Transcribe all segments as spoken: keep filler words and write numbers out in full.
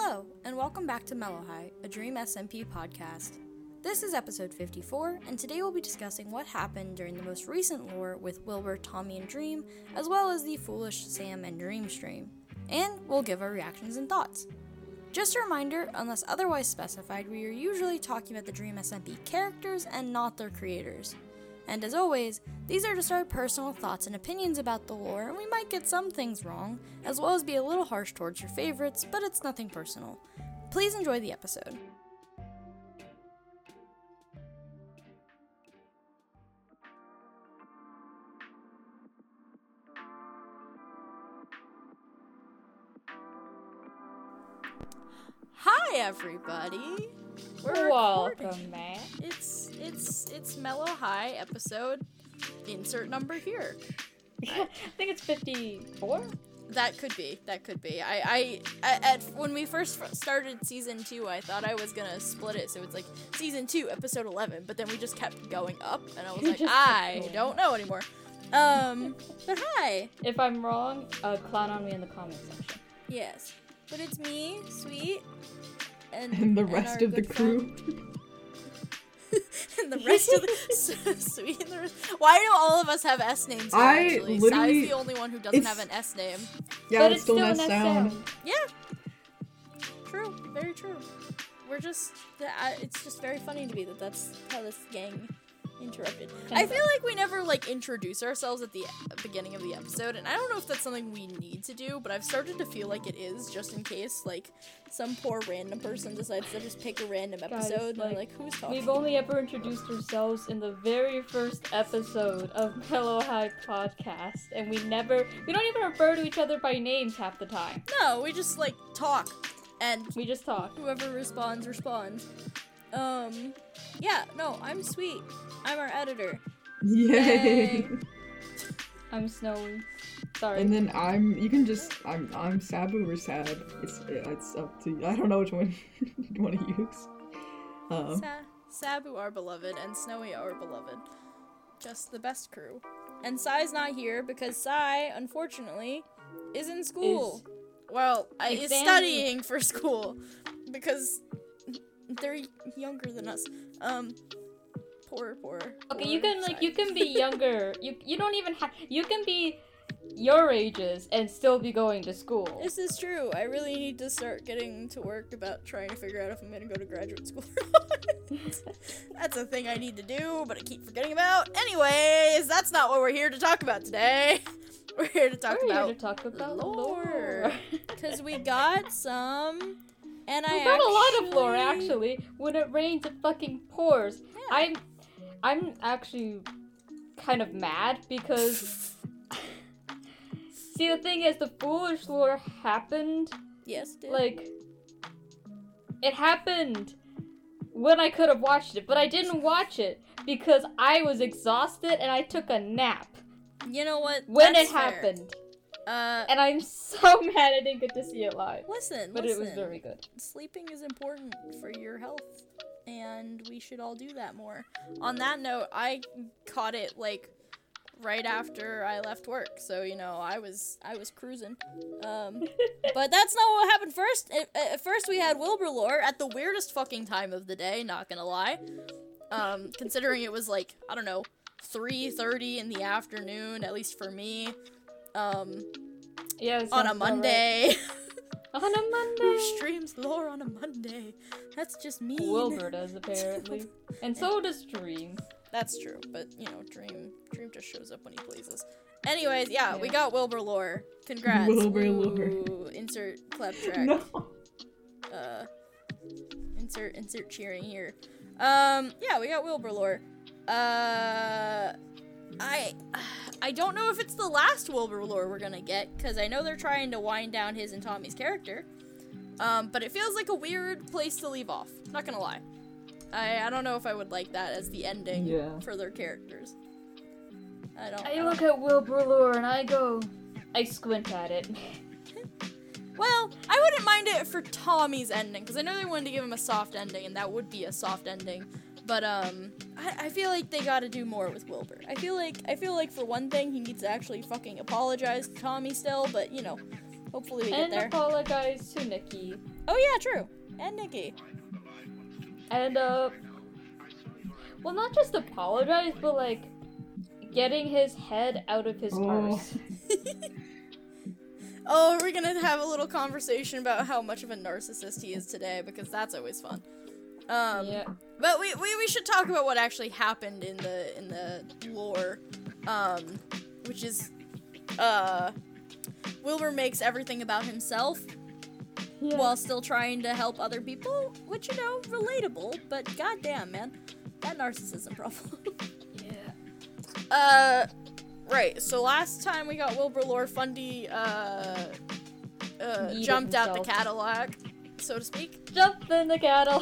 Hello, and welcome back to Mellow High, a Dream S M P podcast. This is episode fifty-four, and today we'll be discussing what happened during the most recent lore with Wilbur, Tommy, and Dream, as well as the Foolish Sam and Dream stream. And we'll give our reactions and thoughts. Just a reminder, unless otherwise specified, we are usually talking about the Dream S M P characters and not their creators. And as always, these are just our personal thoughts and opinions about the lore, and we might get some things wrong, as well as be a little harsh towards your favorites, but it's nothing personal. Please enjoy the episode. Hi everybody! We're Welcome, recording. Matt. It's it's it's Mellow High episode. Insert number here. I think it's fifty-four. That could be. That could be. I I at, at when we first started season two, I thought I was gonna split it so it's like season two, episode eleven. But then we just kept going up, and I was like, Just I kept don't know anymore. Um, but hi. If I'm wrong, uh, clown on me in the comments section. Yes, but it's me, Sweet, and And the and rest our of the good crew. friend. And the rest of the so Sweet. And the rest, why do all of us have S names? Here, I actually, literally- Sai's the only one who doesn't it's- have an S name. Yeah, but it's still still nice sound. Yeah. True. Very true. We're just. Uh, it's just very funny to me that that's how this gang interrupted. I feel like we never like introduce ourselves at the beginning of the episode, and I don't know if that's something we need to do, but I've started to feel like it is, just in case like some poor random person decides to just pick a random Guys, episode. and like, they're like, who's talking? We've only ever introduced ourselves in the very first episode of Mellow High Podcast, and we never, we don't even refer to each other by names half the time. No, we just like talk, and We just talk. whoever responds responds. Um, yeah, no, I'm Sweet. I'm our editor. Yay! Yay. I'm Snowy. Sorry. And then I'm. You can just. I'm. I'm Sabu or Sad. It's. It's up to you. I don't know which one you want to use. Um. Sa- Sabu, our beloved, and Snowy, our beloved. Just the best crew. And Sai's not here because Sai, unfortunately, is in school. Well, I, is Exam- studying for school because they're younger than us. Um, poor, poor. Okay, poor you can like Sai. you can be younger. you you don't even have. You can be your ages and still be going to school. This is true. I really need to start getting to work about trying to figure out if I'm gonna go to graduate school or not. That's a thing I need to do, but I keep forgetting about. Anyways, that's not what we're here to talk about today. We're here to talk We're about here to talk about lore. lore. because we got some, and I We got a lot of lore actually- actually. When it rains, it fucking pours. Yeah. I'm, I'm actually kind of mad because. See, the thing is, the foolish lore happened. Yes, it did. Like, it happened when I could have watched it, but I didn't watch it because I was exhausted and I took a nap you know what? when That's it fair. happened. Uh, And I'm so mad I didn't get to see it live. listen, But listen. it was very good. Sleeping is important for your health, and we should all do that more. On that note, I caught it like right after I left work, so you know I was I was cruising. Um, but that's not what happened first. At, at first, we had Wilbur lore at the weirdest fucking time of the day. Not gonna lie, um, considering it was like I don't know three thirty in the afternoon, at least for me. Um, Yeah, it on a sounds about right. Monday. On a Who Monday. streams lore on a Monday? That's just mean. Wilbur does apparently, and so does Dream. That's true, but you know, Dream Dream just shows up when he pleases. Anyways, yeah, we Yeah. got Wilbur lore. Congrats. Wilbur lore. Ooh, insert clap track. No. Uh, insert insert cheering here. Um, yeah, we got Wilbur lore. Uh, I I don't know if it's the last Wilbur lore we're gonna get because I know they're trying to wind down his and Tommy's character. Um, but it feels like a weird place to leave off. Not gonna lie. I I don't know if I would like that as the ending Yeah. for their characters. I don't. I I look don't- at Wilbur lore and I go, I squint at it. Well, I wouldn't mind it for Tommy's ending because I know they wanted to give him a soft ending, and that would be a soft ending. But um, I, I feel like they gotta do more with Wilbur. I feel like I feel like for one thing he needs to actually fucking apologize to Tommy still, but you know, Hopefully we And get there. apologize to Nikki. Oh yeah, true. And Nikki. And, uh... Well, not just apologize, but, like, getting his head out of his Oh. purse. Oh, we're gonna have a little conversation about how much of a narcissist he is today, because that's always fun. Um, Yeah. But we, we, we should talk about what actually happened in the in the lore, um, which is, uh, Wilbur makes everything about himself Yeah. while still trying to help other people, which, you know, relatable, but goddamn, man, that narcissism problem. yeah. Uh, right, so last time we got Wilbur Lore, Fundy, uh, uh, Yeeted jumped out the himself. Cadillac, so to speak, Jump in the cattle.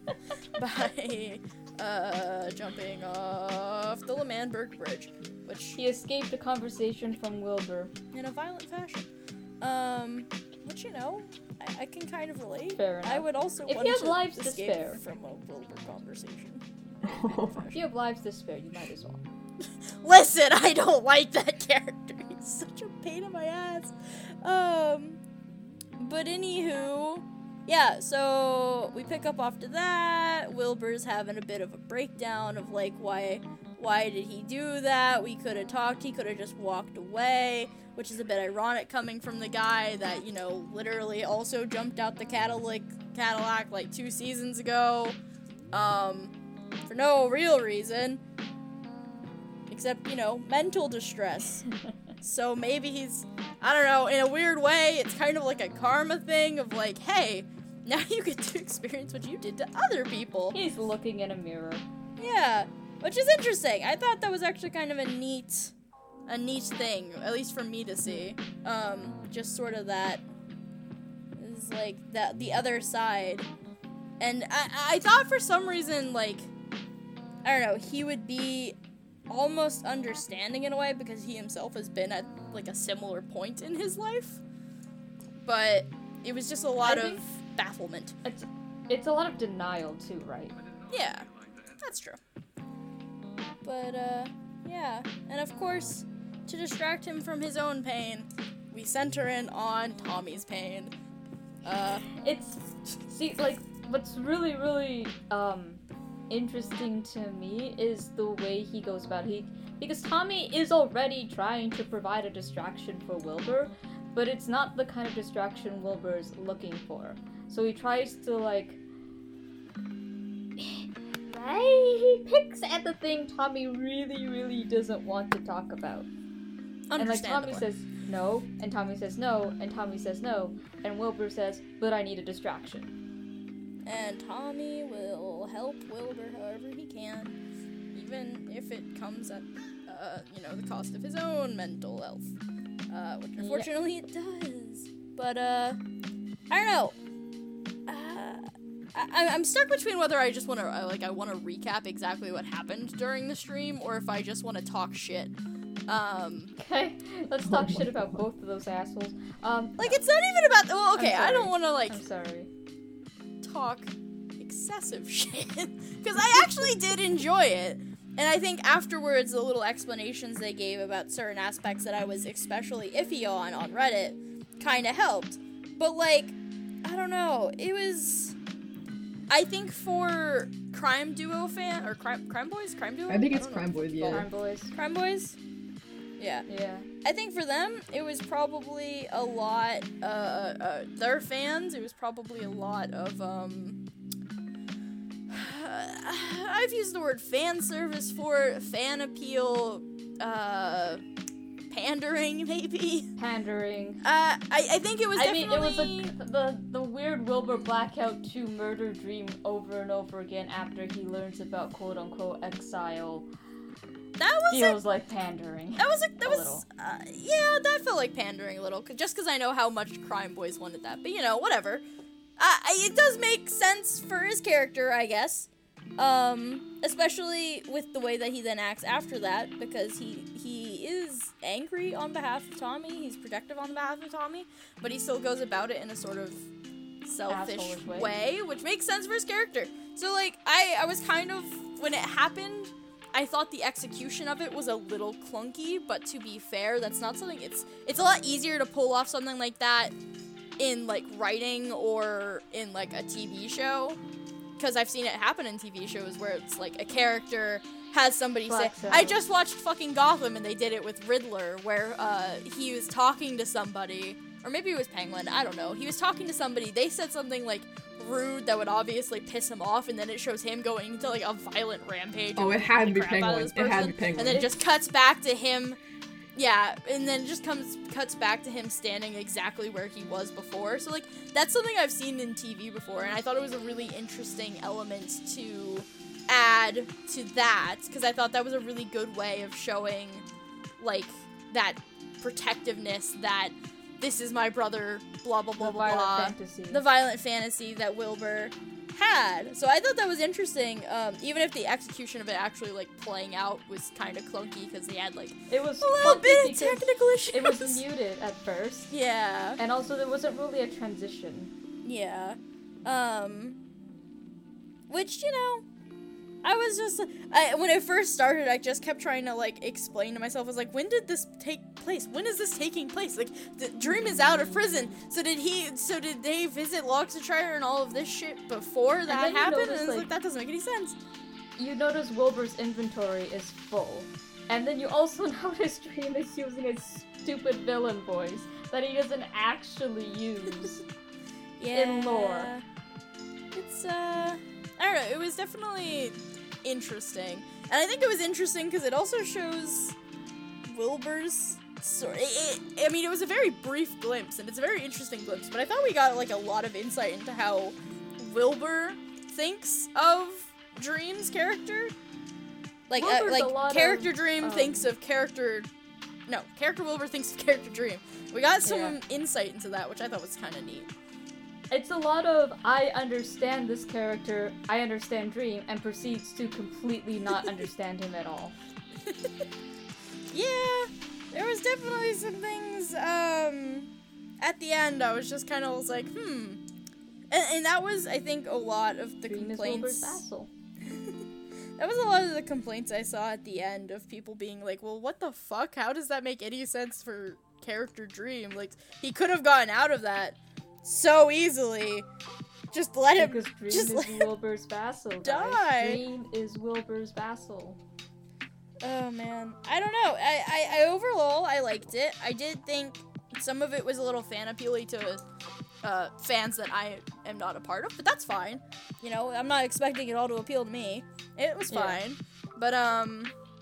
by, uh, jumping off the Lemanberg Bridge, which, He escaped a conversation from Wilbur. in a violent fashion, um, which, you know, I, I can kind of relate. Fair enough. I would also If want you have to lives to escape spare. from a Wilbur conversation. If you have lives to spare, you might as well. Listen, I don't like that character. He's such a pain in my ass. Um, but anywho, yeah, so we pick up after that. Wilbur's having a bit of a breakdown of like why why did he do that? We could have talked, he could have just walked away, which is a bit ironic coming from the guy that, you know, literally also jumped out the Cadillac Cadillac like two seasons ago. Um, for no real reason. Except, you know, mental distress. So maybe he's, I don't know, in a weird way, it's kind of like a karma thing of like, hey, now you get to experience what you did to other people. He's looking in a mirror. Yeah, which is interesting. I thought that was actually kind of a neat, a neat thing, at least for me to see. Um, just sort of that, is like that the other side. And I, I thought for some reason, like, I don't know, he would be almost understanding in a way because he himself has been at like a similar point in his life, but it was just a lot I of think- bafflement. It's, it's a lot of denial too, right? Yeah, that's true. But uh yeah, and of course, to distract him from his own pain, we center in on Tommy's pain. Uh It's, see, like, what's really, really, um, interesting to me is the way he goes about it. He, because Tommy is already trying to provide a distraction for Wilbur, but it's not the kind of distraction Wilbur's looking for. So he tries to, like, right? He picks at the thing Tommy really, really doesn't want to talk about. And, like, Tommy understandable. says no, and Tommy says no, and Tommy says no, and Wilbur says, but I need a distraction. And Tommy will help Wilbur however he can, even if it comes at, uh, you know, the cost of his own mental health. Uh, which unfortunately it does. But, uh, I don't know. Uh, I, I'm stuck between whether I just want to, like, I want to recap exactly what happened during the stream, or if I just want to talk shit. Um, Okay, let's talk shit about both of those assholes. Um, like, it's not even about, well, okay, I'm I don't sorry. want to, like, I'm sorry. talk excessive shit, because I actually did enjoy it, and I think afterwards the little explanations they gave about certain aspects that I was especially iffy on on Reddit kind of helped, but like, I don't know, it was, I think for Crime Duo fan, or Crime Crime Boys? Crime Duo? I think it's don't know. Crime Boys, yeah. Crime Boys. Crime Boys? Yeah. Yeah. I think for them, it was probably a lot, uh, uh, their fans, it was probably a lot of, um, I've used the word fan service for fan appeal, uh, pandering, maybe? Pandering. Uh, I, I think it was I mean, definitely... it was the, the the weird Wilbur Blackout two murder dream over and over again after he learns about quote unquote exile. That was a, Feels like pandering. that was a, that a was, little. uh, yeah, that felt like pandering a little, 'cause- just because I know how much Crime Boys wanted that, but you know, whatever. Uh, it does make sense for his character, I guess. Um, especially with the way that he then acts after that, because he he is angry on behalf of Tommy, he's protective on behalf of Tommy, but he still goes about it in a sort of selfish Asshole-ish way. way, which makes sense for his character. So, like, I, I was kind of, when it happened, I thought the execution of it was a little clunky, but to be fair, that's not something, it's it's a lot easier to pull off something like that in, like, writing or in, like, a T V show, because I've seen it happen in T V shows where it's, like, a character has somebody Black say, Sabbath. I just watched fucking Gotham, and they did it with Riddler, where, uh, he was talking to somebody, or maybe it was Penguin, I don't know, he was talking to somebody, they said something, like, rude that would obviously piss him off, and then it shows him going into, like, a violent rampage. Oh, and it had to beating be the crap out of Penguin. this It had to person, be Penguin. And then it just cuts back to him, yeah, and then it just comes cuts back to him standing exactly where he was before. So, like, that's something I've seen in T V before, and I thought it was a really interesting element to add to that, because I thought that was a really good way of showing, like, that protectiveness, that this is my brother, blah, blah, blah, The blah, violent blah. fantasy. The violent fantasy that Wilbur had. So I thought that was interesting, um, even if the execution of it actually, like, playing out was kind of clunky, because he had, like, It was a little clunky bit of because technical issues. it was muted at first, Yeah. and also there wasn't really a transition. Yeah. Um, which, you know, I was just, I, when it first started, I just kept trying to, like, explain to myself, I was like, when did this take place? When is this taking place? Like, the Dream is out of prison, so did he, so did they visit Loxatrier and all of this shit before that then you happened? notice, And it's like- like, that doesn't make any sense. You notice Wilbur's inventory is full, and then you also notice Dream is using a stupid villain voice that he doesn't actually use. In lore. It's, uh, I don't know, it was definitely interesting. And I think it was interesting because it also shows Wilbur's story. It, it, I mean, it was a very brief glimpse, and it's a very interesting glimpse, but I thought we got, like, a lot of insight into how Wilbur thinks of Dream's character. Like, uh, Wilbur's a like lot character of, Dream um, thinks of character... No, character Wilbur thinks of character Dream. We got some Yeah. insight into that, which I thought was kind of neat. It's a lot of, I understand this character, I understand Dream, and proceeds to completely not understand him at all. Yeah, there was definitely some things, um, at the end I was just kind of was like, hmm. And, and that was, I think, a lot of the Dream is Wilbur's complaints. vassal. That was a lot of the complaints I saw at the end of people being like, well, what the fuck? How does that make any sense for character Dream? Like, he could have gotten out of that so easily. Just let him, Because Dream just is let him Wilbur's vassal, guys. die. Dream is Wilbur's vassal. Oh man, I don't know. I, I, I overall I liked it. I did think some of it was a little fan appealing to uh, fans that I am not a part of, but that's fine. You know, I'm not expecting it all to appeal to me. It was Yeah. fine, but um,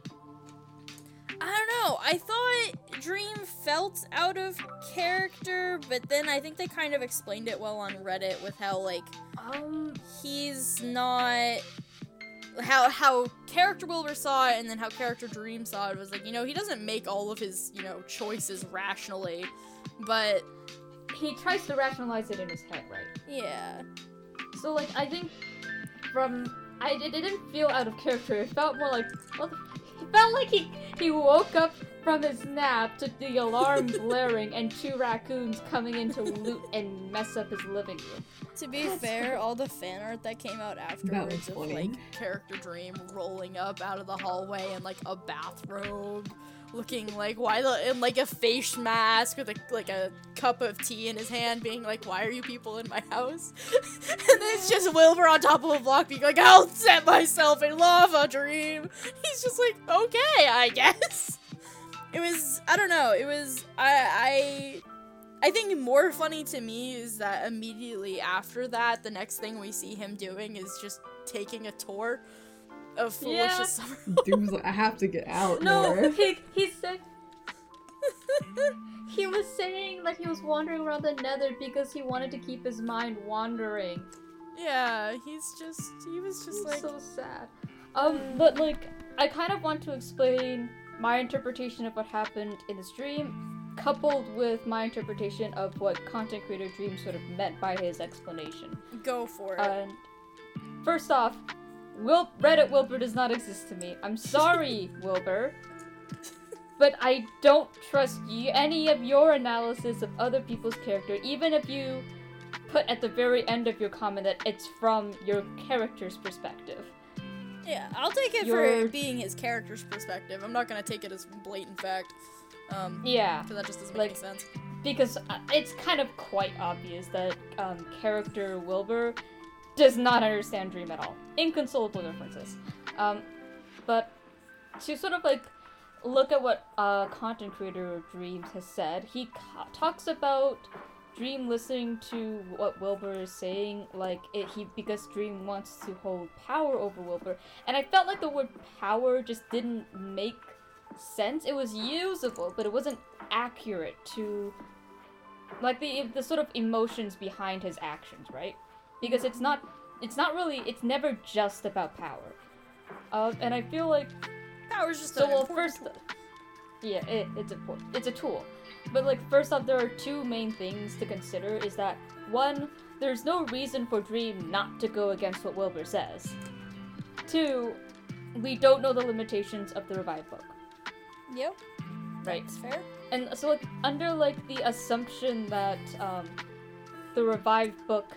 I don't know. I thought Dream felt out of character, but then I think they kind of explained it well on Reddit with how, like, Um, he's not how how character Wilbur saw it and then how character Dream saw it was like, you know, he doesn't make all of his, you know, choices rationally, but he tries to rationalize it in his head, right? yeah. So, like, I think from, I, it didn't feel out of character. It felt more like, what the fuck? It felt like he, he woke up from his nap to the alarm blaring and two raccoons coming in to loot and mess up his living room. To be fair, all the fan art that came out afterwards was of funny. like character Dream rolling up out of the hallway in like a bathrobe, looking like why the in like a face mask with a like a cup of tea in his hand, being like, why are you people in my house? And then it's just Wilbur on top of a block being like, I'll set myself in lava, Dream. He's just like, okay, I guess. It was, I don't know, it was, I, I, I think more funny to me is that immediately after that, the next thing we see him doing is just taking a tour of Foolish Yeah. as Summer. Dude was like, I have to get out No, more. he, he said, he was saying that he was wandering around the nether because he wanted to keep his mind wandering. Yeah, he's just, he was just It's like, so sad. Um, but like, I kind of want to explain my interpretation of what happened in this dream, coupled with my interpretation of what content creator Dream sort of meant by his explanation. go for it. And first off, Wil- Reddit Wilbur does not exist to me. I'm sorry, Wilbur. But I don't trust you, any of your analysis of other people's character, even if you put at the very end of your comment that it's from your character's perspective. Yeah, I'll take it for You're- it being his character's perspective. I'm not gonna take it as blatant fact. Um, Yeah. because that just doesn't make Like- any sense. Because uh, it's kind of quite obvious that um, character Wilbur does not understand Dream at all. Inconsolable differences. Um, but to sort of like look at what uh, content creator Dreams has said, he ca- talks about Dream listening to what Wilbur is saying, like it, he because Dream wants to hold power over Wilbur, and I felt like the word power just didn't make sense. It was usable, but it wasn't accurate to like the the sort of emotions behind his actions, right? Because it's not it's not really it's never just about power. Uh, and I feel like Power's just so an well important first tool. yeah, it, it's important. It's a tool. But like first off, there are two main things to consider is that one, there's no reason for Dream not to go against what Wilbur says. Two, we don't know the limitations of the revived book. Yep, Right. it's fair. And so, like, under, like, the assumption that, um, the revived book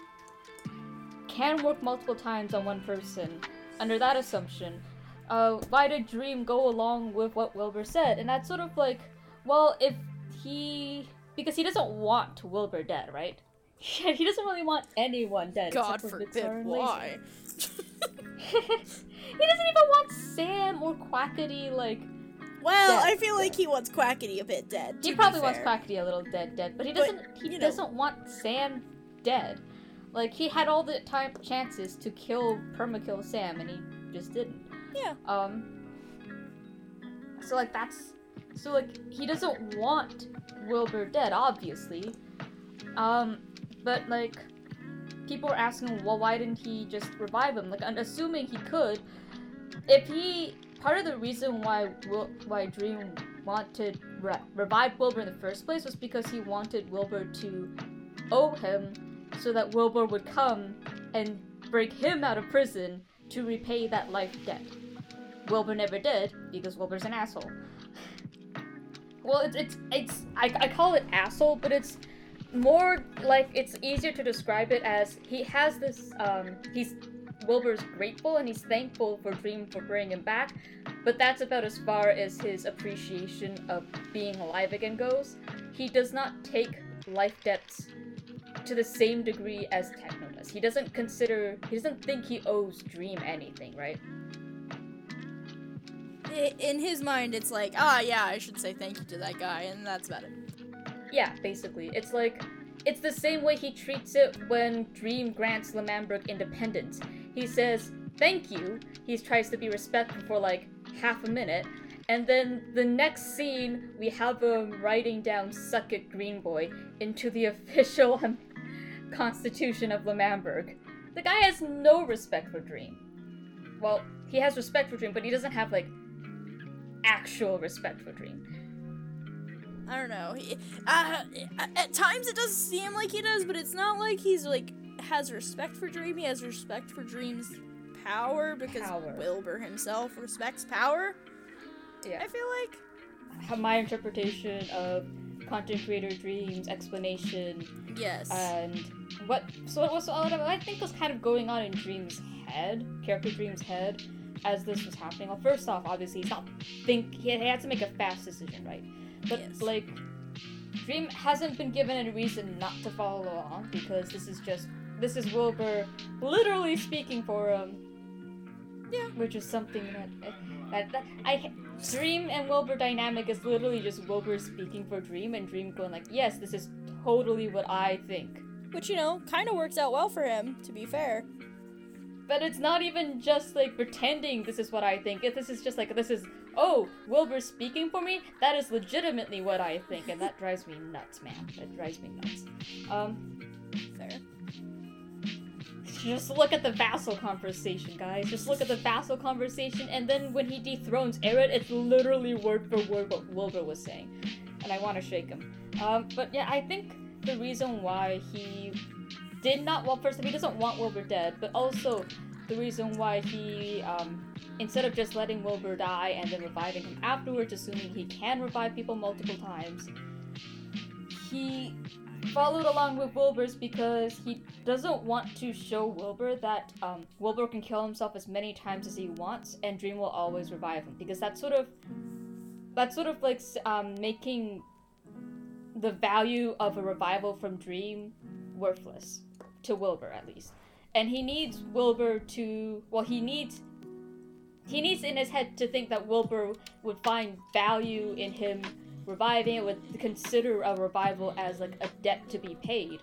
can work multiple times on one person, under that assumption, uh, why did Dream go along with what Wilbur said? And that's sort of like, well, if he... Because he doesn't want Wilbur dead, right? He doesn't really want anyone dead. God except for forbid, Victor and Lazy. why? He doesn't even want Sam or Quackity, like... Well, Dead, I feel like dead. he wants Quackity a bit dead. He to probably be wants fair. Quackity a little dead, dead, but he But, doesn't. he you know. doesn't want Sam dead. Like he had all the time chances to kill permakill Sam, and he just didn't. Yeah. Um. So like that's, so like he doesn't want Wilbur dead, obviously. Um, but like, people were asking, well, why didn't he just revive him? Like, I'm assuming he could. If he, part of the reason why Wil- why Dream wanted re- revive Wilbur in the first place was because he wanted Wilbur to owe him, so that Wilbur would come and break him out of prison to repay that life debt. Wilbur never did because Wilbur's an asshole. Well, it's it's it's I, I call it asshole, but it's more like it's easier to describe it as he has this um he's Wilbur's grateful and he's thankful for Dream for bringing him back, but that's about as far as his appreciation of being alive again goes. He does not take life debts to the same degree as Techno does. He doesn't consider, he doesn't think he owes Dream anything, right? I- In his mind, it's like, ah, yeah, I should say thank you to that guy, and that's about it. Yeah, basically. It's like, it's the same way he treats it when Dream grants Lamamberg independence. He says, thank you. He tries to be respectful for like half a minute. And then the next scene, we have him writing down Suck It Green Boy into the official um, constitution of Lamamberg. The guy has no respect for Dream. Well, he has respect for Dream, but he doesn't have like actual respect for Dream. I don't know. He, uh, at times it does seem like he does, but it's not like he's like has respect for Dream. He has respect for Dream's power because Power. Wilbur himself respects power. Yeah. I feel like. Have my interpretation of content creator Dream's explanation Yes. and what so what was what I think was kind of going on in Dream's head, character Dream's head, as this was happening. Well, first off, obviously he's not think he had to make a fast decision, right? But Yes. like, Dream hasn't been given any reason not to follow along because this is just this is Wilbur literally speaking for him. Yeah. Which is something that that, that I Dream and Wilbur dynamic is literally just Wilbur speaking for Dream and Dream going like, yes, this is totally what I think. Which, you know, kind of works out well for him, to be fair. But it's not even just like pretending this is what I think. If this is just like, this is, oh, Wilbur's speaking for me? That is legitimately what I think, and that drives me nuts, man. That drives me nuts. Um, Fair. just look at the vassal conversation, guys. Just look at the vassal conversation, and then when he dethrones Aerith, it's literally word for word what Wilbur was saying. And I want to shake him. Um, but yeah, I think the reason why he did not, well, first, he doesn't want Wilbur dead, but also the reason why he, um, instead of just letting Wilbur die and then reviving him afterwards, assuming he can revive people multiple times, he followed along with Wilbur's because he doesn't want to show Wilbur that um, Wilbur can kill himself as many times as he wants, and Dream will always revive him. Because that's sort of that's sort of like um, making the value of a revival from Dream worthless to Wilbur, at least. And he needs Wilbur to well, he needs he needs in his head to think that Wilbur would find value in him reviving it, would consider a revival as like a debt to be paid.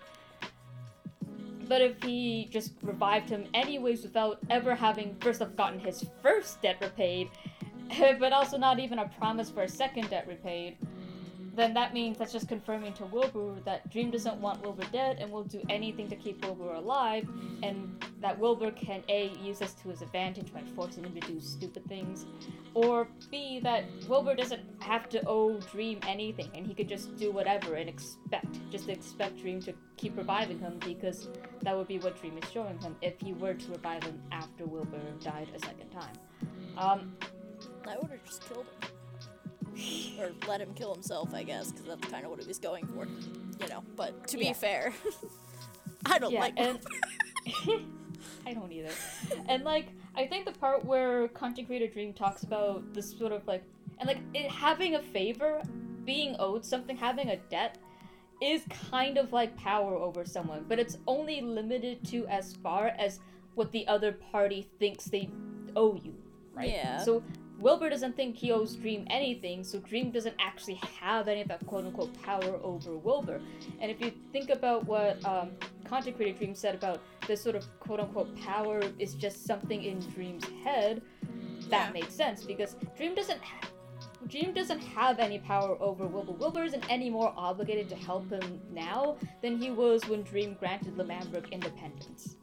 But if he just revived him anyways without ever having first off gotten his first debt repaid, but also not even a promise for a second debt repaid, then that means that's just confirming to Wilbur that Dream doesn't want Wilbur dead and will do anything to keep Wilbur alive, and that Wilbur can A, use this to his advantage by forcing him to do stupid things, or B, that Wilbur doesn't have to owe Dream anything and he could just do whatever and expect, just expect Dream to keep reviving him, because that would be what Dream is showing him if he were to revive him after Wilbur died a second time. Um, I would have just killed him. Or let him kill himself, I guess, because that's kind of what he was going for, you know. But to Yeah. be fair, I don't yeah, like. and I don't either. And like, I think the part where Content Creator Dream talks about this sort of like, and like it, having a favor, being owed something, having a debt, is kind of like power over someone, but it's only limited to as far as what the other party thinks they owe you, right? Yeah. So Wilbur doesn't think he owes Dream anything, so Dream doesn't actually have any of that quote-unquote power over Wilbur. And if you think about what um, Content Creator Dream said about this sort of quote-unquote power is just something in Dream's head, that Yeah. makes sense, because Dream doesn't ha- Dream doesn't have any power over Wilbur. Wilbur isn't any more obligated to help him now than he was when Dream granted Lamambrook independence.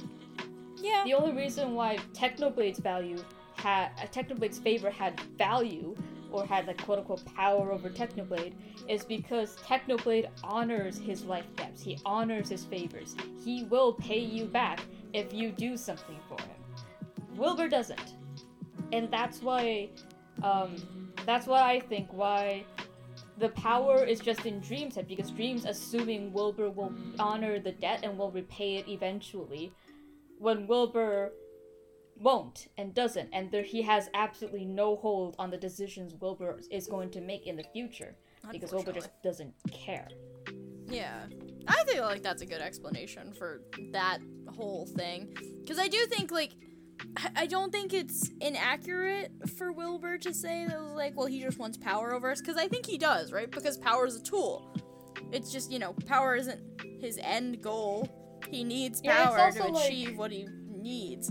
Yeah. The only reason why Technoblade's value had uh, Technoblade's favor had value, or had like quote unquote power over Technoblade, is because Technoblade honors his life debts. He honors his favors. He will pay you back if you do something for him. Wilbur doesn't, and that's why, um, that's why I think why the power is just in Dream's head, because Dream's assuming Wilbur will honor the debt and will repay it eventually, when Wilbur won't and doesn't, and there he has absolutely no hold on the decisions Wilbur is going to make in the future, because Wilbur just doesn't care. Yeah, I think like that's a good explanation for that whole thing, because I do think like I don't think it's inaccurate for Wilbur to say that like, well, he just wants power over us, because I think he does, right? Because power is a tool. It's just, you know, power isn't his end goal. He needs Yeah, it's power to also, like- achieve what he needs.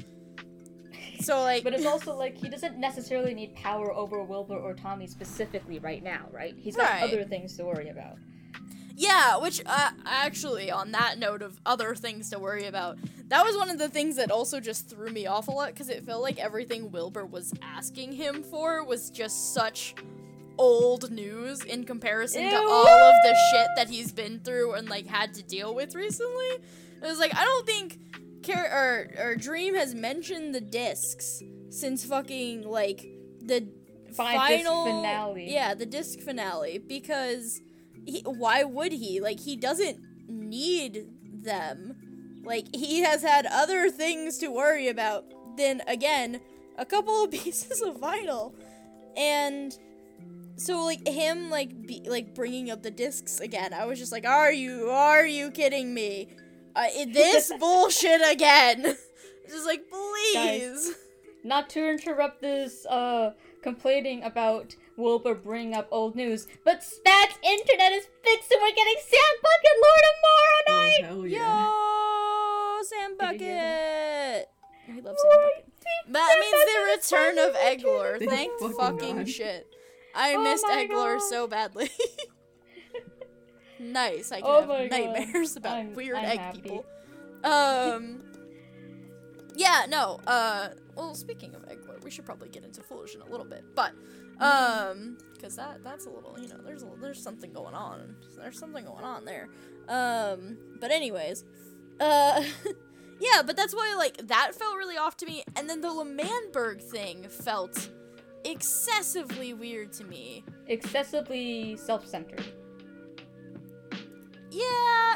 So like, But it's also like he doesn't necessarily need power over Wilbur or Tommy specifically right now, right? He's got Right. other things to worry about. yeah, which uh, actually, on that note of other things to worry about, that was one of the things that also just threw me off a lot, because it felt like everything Wilbur was asking him for was just such old news in comparison to Ew. all of the shit that he's been through and like had to deal with recently. It was like, I don't think Car- or, or Dream has mentioned the discs since fucking like the Fi- disc final finale. Yeah, the disc finale, because he, why would he? Like, he doesn't need them. Like, he has had other things to worry about than, again, a couple of pieces of vinyl. And so, like, him, like, be, like bringing up the discs again, I was just like, are you, are you kidding me? Uh, i- this bullshit again. Just like, please. Not to interrupt this, uh, complaining about Wilbur bringing up old news, but Spat's internet is fixed and we're getting Sam Bucket Lord Oh, tomorrow night! hell yeah. Yo, Sam Did you hear Bucket. I love Sam Bucket. That means the return of Egglor. Thank Thank fucking fucking God. shit. I Oh missed my Egglor God. so badly. Nice. I can Oh have my God. nightmares about I'm- weird I'm egg happy. people. Um. Yeah, no. Uh. Well, speaking of Egglor, we should probably get into Foolish in a little bit, but um, because that that's a little, you know, there's a, there's something going on. There's something going on there. Um. But anyways, uh. Yeah, but that's why, like, that felt really off to me, and then the Lamambrook thing felt excessively weird to me. Excessively self-centered. Yeah,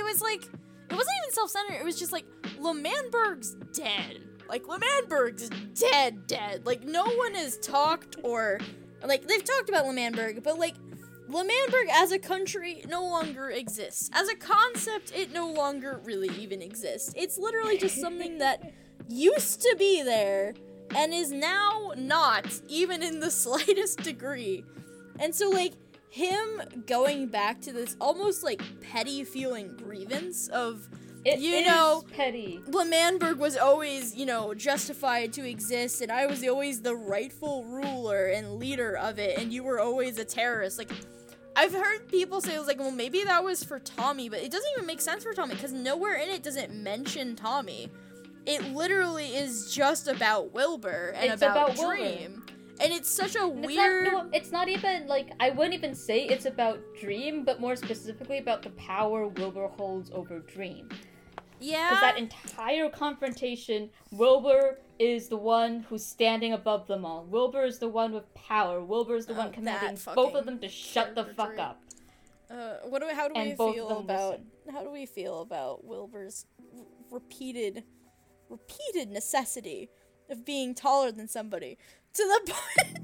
was like, it wasn't even self-centered. It was just like, L'Manberg's dead. Like, L'Manberg's dead, dead. Like, no one has talked or, like, they've talked about L'Manberg, but, like, L'Manberg as a country no longer exists. As a concept, it no longer really even exists. It's literally just something that used to be there and is now not, even in the slightest degree. And so, like, him going back to this almost, like, petty feeling grievance of, It you is know, petty. L'Manberg was always, you know, justified to exist, and I was always the rightful ruler and leader of it, and you were always a terrorist. Like, I've heard people say, it was like, well, maybe that was for Tommy, but it doesn't even make sense for Tommy, because nowhere in it does it mention Tommy. It literally is just about Wilbur and It's about, about Wilbur. Dream. And it's such a And weird... It's not, no, it's not even, like, I wouldn't even say it's about Dream, but more specifically about the power Wilbur holds over Dream. Yeah. Because that entire confrontation, Wilbur is the one who's standing above them all. Wilbur is the one with power. Wilbur is the Oh, one commanding that both fucking of them to shut the character fuck trait. up. Uh, what do we, how do And we both of feel them about listen. how do we feel about Wilbur's r- repeated repeated necessity of being taller than somebody to the point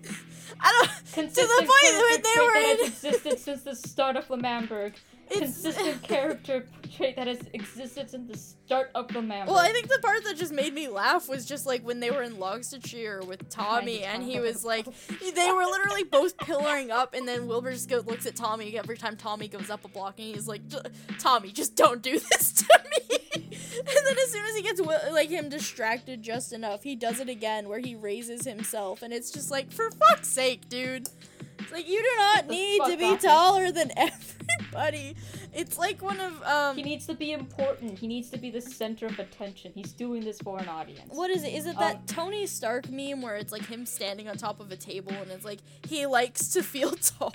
I don't Consistent to the point character when they trait were that in, has existed since the start of L'Manberg. It's- Consistent character trait that has existed since the start of L'Manberg. well, I think the part that just made me laugh was just like when they were in Logstashire with Tommy, and he was like, they were literally both pillaring up, and then Wilbur just goes, looks at Tommy every time Tommy goes up a block, and he's like, Tommy, just don't do this to me. And then as soon as he gets like him distracted just enough, he does it again, where he raises himself, and it's just like, for fuck's sake, dude. It's like, you do not Get the need fuck to be off me. taller than everybody. It's like one of um. He needs to be important. He needs to be the center of attention. He's doing this for an audience. What is it? Is it that Um, Tony Stark meme where it's like him standing on top of a table and it's like he likes to feel tall?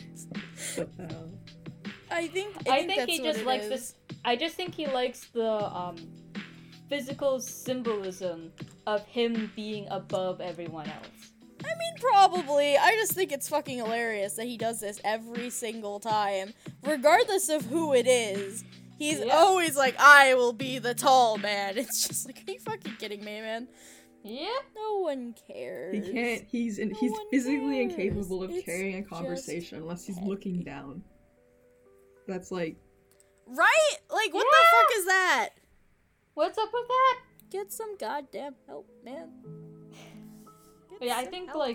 What the hell? I think I think, I think that's he what just it likes is. this. I just think he likes the um, physical symbolism of him being above everyone else. I mean, probably. I just think it's fucking hilarious that he does this every single time, regardless of who it is. He's Yeah. always like, "I will be the tall man." It's just like, are you fucking kidding me, man? Yeah. No one cares. He can't. He's in, No he's one physically cares. incapable of It's carrying a just conversation unless he's looking down. That's like Right? Like, what Yeah. the fuck is that? What's up with that? Get some goddamn help, man. Get But yeah, I some think help. like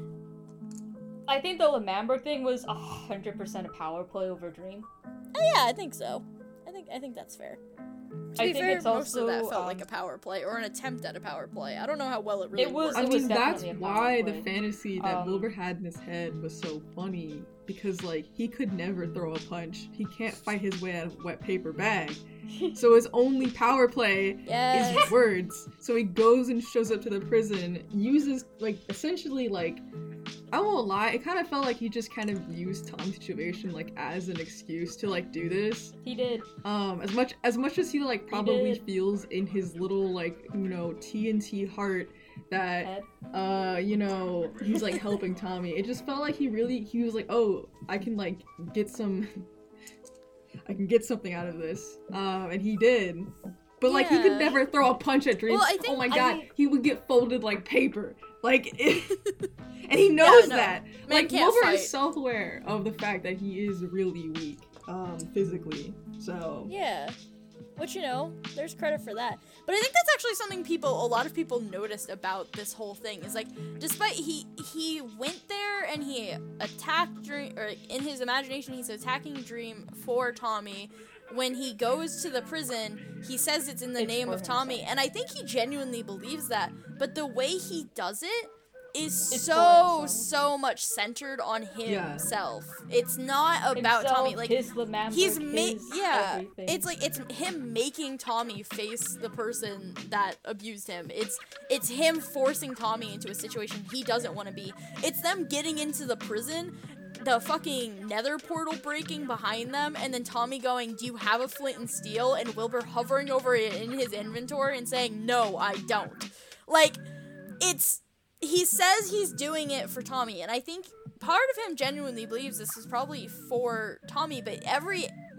I think the L'Manberg thing was a hundred percent a power play over Dream. Oh, yeah, I think so. I think I think that's fair. To I be think fair, it's most of that also, felt um, like a power play or an attempt at a power play. I don't know how well it really It was- worked. I it mean, that's definitely a why power the play. fantasy that Um, Wilbur had in his head was so funny. Because, like, he could never throw a punch. He can't fight his way out of a wet paper bag. So his only power play Yes. is words. So he goes and shows up to the prison, uses, like, essentially, like, I won't lie, it kind of felt like he just kind of used Tom's situation, like, as an excuse to, like, do this. He did. Um, as much as much as he, like, probably did. feels in his little, like, you know, T N T heart that Head. uh, you know, he's like helping Tommy. It just felt like he really, he was like, oh, I can like get some, I can get something out of this. Um, and he did. But like, he Yeah. could never throw a punch at Dream. Well, I Oh think- my I god, mean- he would get folded like paper. Like, and he knows no. that. Man Like, can't Wilbur fight. is self-aware of the fact that he is really weak, um, physically. So, Yeah. Which, you know, there's credit for that. But I think that's actually something people, a lot of people noticed about this whole thing. Is like, despite he he went there and he attacked Dream, or in his imagination he's attacking Dream for Tommy. When he goes to the prison, he says it's in the It's name for of Tommy, himself. and I think he genuinely believes that. But the way he does it is It's so for himself. so much centered on Yeah. himself. It's not about Himself, Tommy. Like, his L'Manberg, he's ma- his yeah, everything. it's like it's him making Tommy face the person that abused him. It's it's him forcing Tommy into a situation he doesn't want to be. It's them getting into the prison, the fucking nether portal breaking behind them, and then Tommy going, "Do you have a flint and steel?" and Wilbur hovering over it in his inventory and saying, "No, I don't." Like, it's he says he's doing it for Tommy, and I think part of him genuinely believes this is probably for Tommy, but every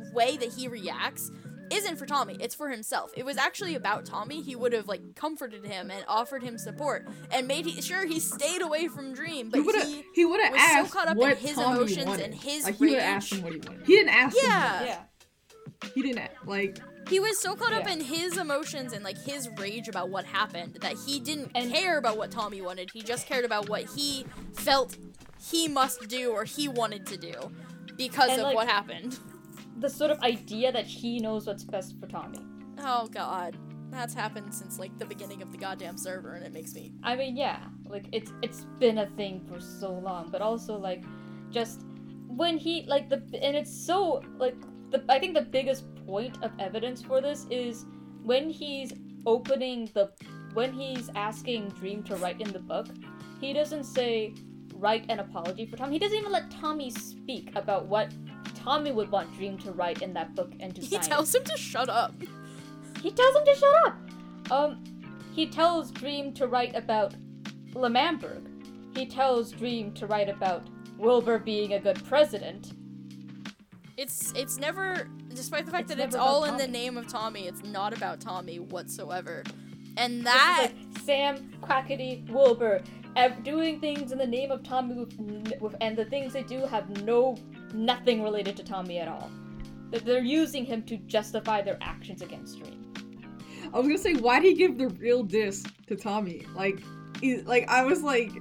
way that he reacts isn't for Tommy, it's for himself. It was actually about Tommy. He would have, like, comforted him and offered him support and made he, sure he stayed away from Dream, but he, he, he would have was asked so caught up what in his Tommy emotions wanted. and his like, he would rage. have asked him what he wanted. He didn't ask Yeah. him. Yeah. He didn't, like... He was so caught up Yeah. in his emotions and, like, his rage about what happened that he didn't And- care about what Tommy wanted. He just cared about what he felt he must do or he wanted to do because And, of like, what happened. The sort of idea that he knows what's best for Tommy. Oh, God. That's happened since, like, the beginning of the goddamn server, and it makes me... I mean, yeah, like, it's it's been a thing for so long, but also, like, just when he, like, the, and it's so, like, the, I think the biggest point of evidence for this is when he's opening the, when he's asking Dream to write in the book, he doesn't say, write an apology for Tommy. He doesn't even let Tommy speak about what Tommy would want Dream to write in that book and to He sign tells him to shut up. it. He tells him to shut up! Um, he tells Dream to write about L'Manberg. He tells Dream to write about Wilbur being a good president. It's it's never, despite the fact It's that it's never about all in the Tommy. name of Tommy, it's not about Tommy whatsoever. And This that... is like Sam, Quackity, Wilbur, ev- doing things in the name of Tommy with, n- with, and the things they do have no, nothing related to Tommy at all. That they're using him to justify their actions against Dream. I was gonna say, why'd he give the real disc to Tommy? Like, he, like I was like...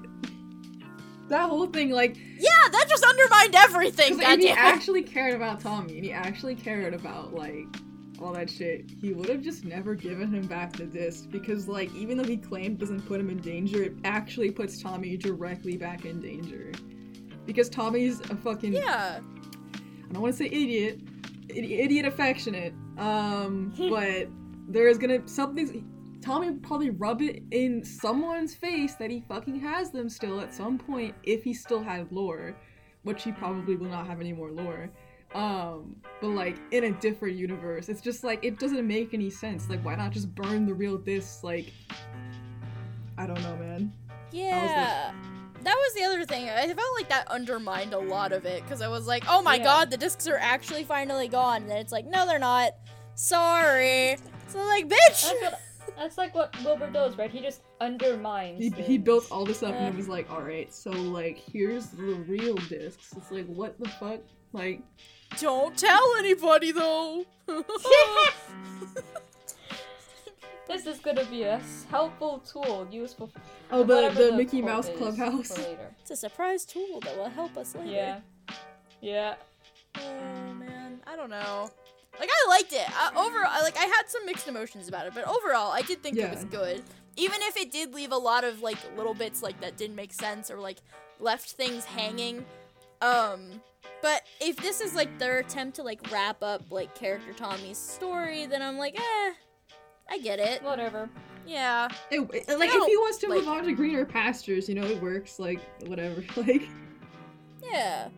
That whole thing, like... Yeah, that just undermined everything, Because if he goddamn. actually cared about Tommy, and he actually cared about, like, all that shit, he would have just never given him back the disc. Because, like, even though he claimed it doesn't put him in danger, it actually puts Tommy directly back in danger. Because Tommy's a fucking... Yeah. I don't want to say idiot. Idi- idiot affectionate. Um, but there is gonna... Something's... Tommy would probably rub it in someone's face that he fucking has them still at some point if he still had lore, which he probably will not have any more lore. Um, but like in a different universe, it's just like it doesn't make any sense. Like, why not just burn the real discs? Like, I don't know, man. Yeah. That was the other thing. I felt like that undermined a lot of it because I was like, oh my Yeah. god, the discs are actually finally gone. And then it's like, no, they're not. Sorry. So, like, bitch! That's, what, that's like what Wilbur does, right? He just undermines. He, things. he built all this up and Uh. it was like, alright, so like, here's the real discs. It's like, what the fuck? Like, Don't tell anybody, though. This is gonna be a s- helpful tool, useful. For oh, the, whatever the Mickey quote Mouse is Clubhouse. for later. It's a surprise tool that will help us later. Yeah. Yeah. Oh, man. I don't know. Like, I liked it. I, overall, like, I had some mixed emotions about it, but overall, I did think Yeah. it was good. Even if it did leave a lot of, like, little bits, like, that didn't make sense or, like, left things hanging. Um, but if this is, like, their attempt to, like, wrap up, like, character Tommy's story, then I'm like, eh, I get it. Whatever. Yeah. It, it- like, No, if he wants to like- move on to greener pastures, you know, it works. Like, whatever. Like, Yeah.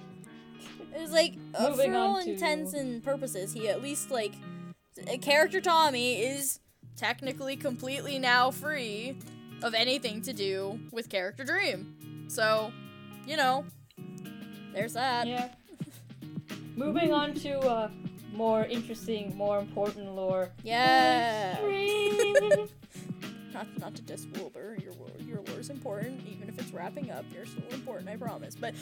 It was like, uh, Moving for all on to- intents and purposes, he at least, like, a character Tommy is technically completely now free of anything to do with character Dream. So, you know, there's that. Yeah. Moving on to uh, more interesting, more important lore. Yeah. Dream. Not, not to diss Wilbur, your your lore is important. Even if it's wrapping up, you're still important, I promise. But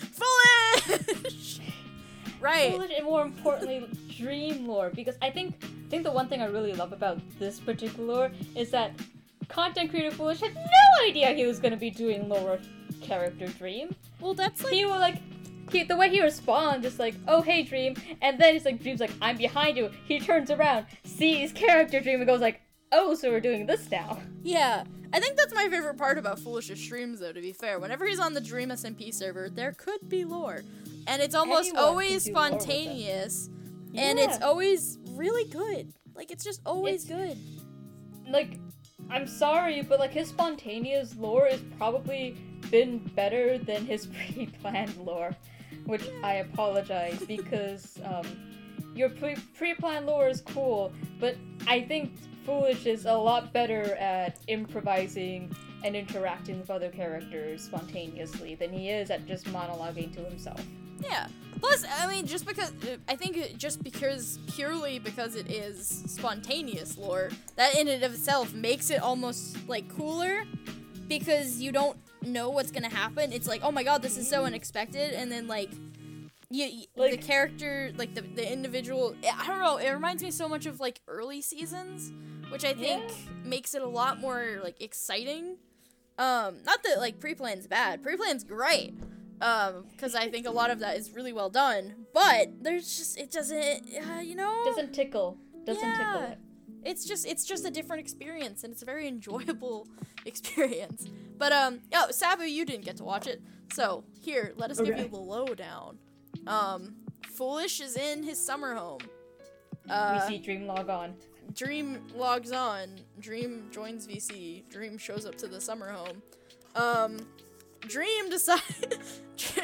foolish. Right. Foolish and more importantly, Dream lore. Because I think I think the one thing I really love about this particular lore is that content creator Foolish had no idea he was going to be doing lore of character Dream. Well, that's like He was like, he, the way he responds is like, oh hey Dream, and then he's like, Dream's like, I'm behind you. He turns around, sees character Dream, and goes like, oh, so we're doing this now. Yeah, I think that's my favorite part about Foolish's streams, though, to be fair. Whenever he's on the Dream S M P server, there could be lore. And it's almost Anyone always can do lore with them. spontaneous. And it's Yeah. always really good. Like, it's just always It's- good. Like, I'm sorry, but like his spontaneous lore has probably been better than his pre-planned lore, which I apologize because um, your pre- pre-planned lore is cool, but I think Foolish is a lot better at improvising and interacting with other characters spontaneously than he is at just monologuing to himself. Yeah. Plus, I mean, just because, I think just because, purely because it is spontaneous lore, that in and of itself makes it almost, like, cooler, because you don't know what's gonna happen. It's like, oh my god, this is so unexpected, and then, like, you, you like, the character, like, the, the individual, I don't know, it reminds me so much of, like, early seasons, which I think yeah. makes it a lot more, like, exciting. Um, not that, like, pre-plan's bad. Pre-plan's great. Um, because I think a lot of that is really well done, but there's just, it doesn't, uh, you know? Doesn't tickle. Doesn't yeah. tickle it. It's just, it's just a different experience, and it's a very enjoyable experience. But, um, oh, Sabu, you didn't get to watch it, so, here, let us okay. give you the lowdown. Um, Foolish is in his summer home. Uh, we see Dream log on. Dream logs on. Dream joins V C. Dream shows up to the summer home. Um... Dream decided. uh,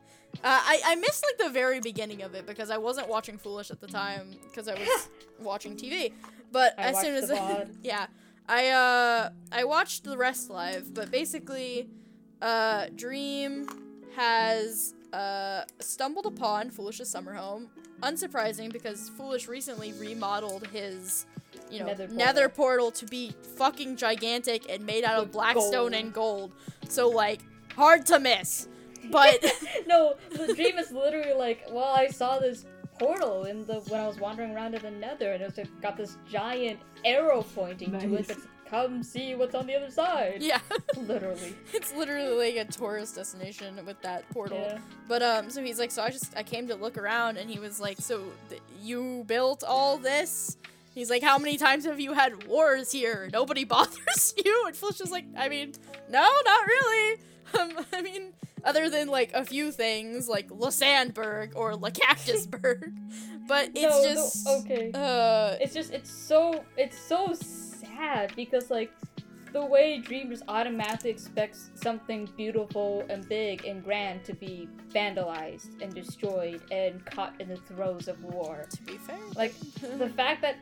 I I missed like the very beginning of it because I wasn't watching Foolish at the time because I was watching T V. But I as soon as I, yeah, I uh I watched the rest live. But basically, uh, Dream has uh stumbled upon Foolish's summer home. Unsurprising because Foolish recently remodeled his. You know, nether portal. nether portal to be fucking gigantic and made out of black gold. stone and gold. So like. Hard to miss, but no, the Dream is literally like, well, I saw this portal in the when I was wandering around in the Nether, and it's like, got this giant arrow pointing nice. to it. That's come see what's on the other side. Yeah, literally, it's literally like a tourist destination with that portal. Yeah. But um, so he's like, so I just I came to look around, and he was like, so th- you built all this. He's like, how many times have you had wars here? Nobody bothers you? And Foolish is like, I mean, no, not really. Um, I mean, other than, like, a few things, like La Sandberg or La Cactusberg. But it's no, just... No, okay. Uh, it's just, it's so, it's so sad because, like, the way Dream just automatically expects something beautiful and big and grand to be vandalized and destroyed and caught in the throes of war. To be fair. Like, the fact that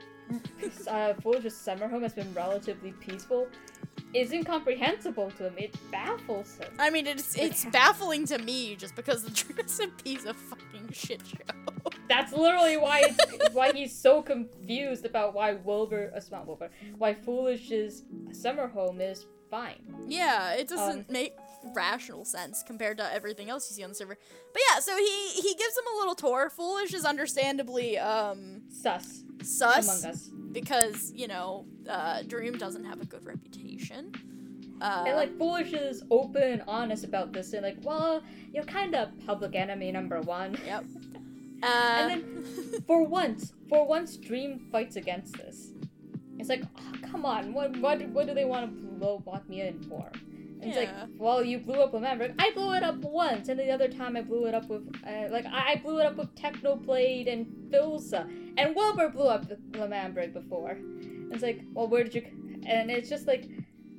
uh, Foolish's summer home has been relatively peaceful is incomprehensible to him. It baffles him. I mean, it's it's baffling to me just because the Dream S M P is a fucking shit show. That's literally why it's, why he's so confused about why Wilbur, uh, not Wilbur, why Foolish's summer home is fine. Yeah, it doesn't um, make rational sense compared to everything else you see on the server. But yeah, so he he gives him a little tour. Foolish is understandably um sus. Sus. Among us. Because, you know, uh, Dream doesn't have a good reputation. Uh, and, like, Foolish is open and honest about this, and, like, well, you're kind of public enemy number one. Yep. Uh, and then, for once, for once, Dream fights against this. It's like, oh, come on, what, what, what do they want to blow lock me in for? And it's yeah. like, well, you blew up Lamambrick. I blew it up once, and the other time I blew it up with, uh, like, I, I blew it up with Technoblade and Philsa. And Wilbur blew up Lamambrick before. And it's like, well, where did you... And it's just like,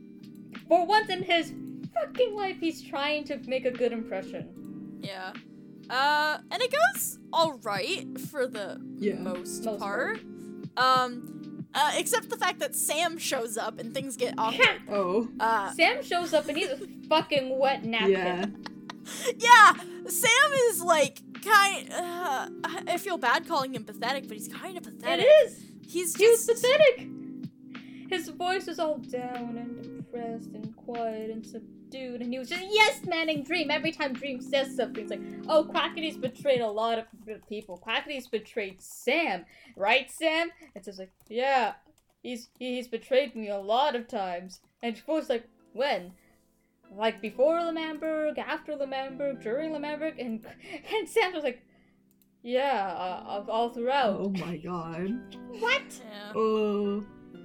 for once in his fucking life, he's trying to make a good impression. Yeah. Uh, and it goes alright for the yeah. most, most part. part. Um... Uh, except the fact that Sam shows up and things get awkward. Oh. Uh, Sam shows up and he's a fucking wet napkin. Yeah. Yeah, Sam is like kind. Uh, I feel bad calling him pathetic, but he's kind of pathetic. It is. He's he just was pathetic. His voice was all down and depressed and quiet and subdued, and he was just yes-manning Dream every time Dream says something. It's like, oh, Quackity's betrayed a lot of people. Quackity's betrayed Sam, right, Sam? It's just like, yeah, he's he's betrayed me a lot of times. And Fool's like, when? Like before Lamamberg, after Lamamberg, during Lamamberg, and and Sam was like, yeah, uh, all throughout. Oh my god. What? Yeah. Oh.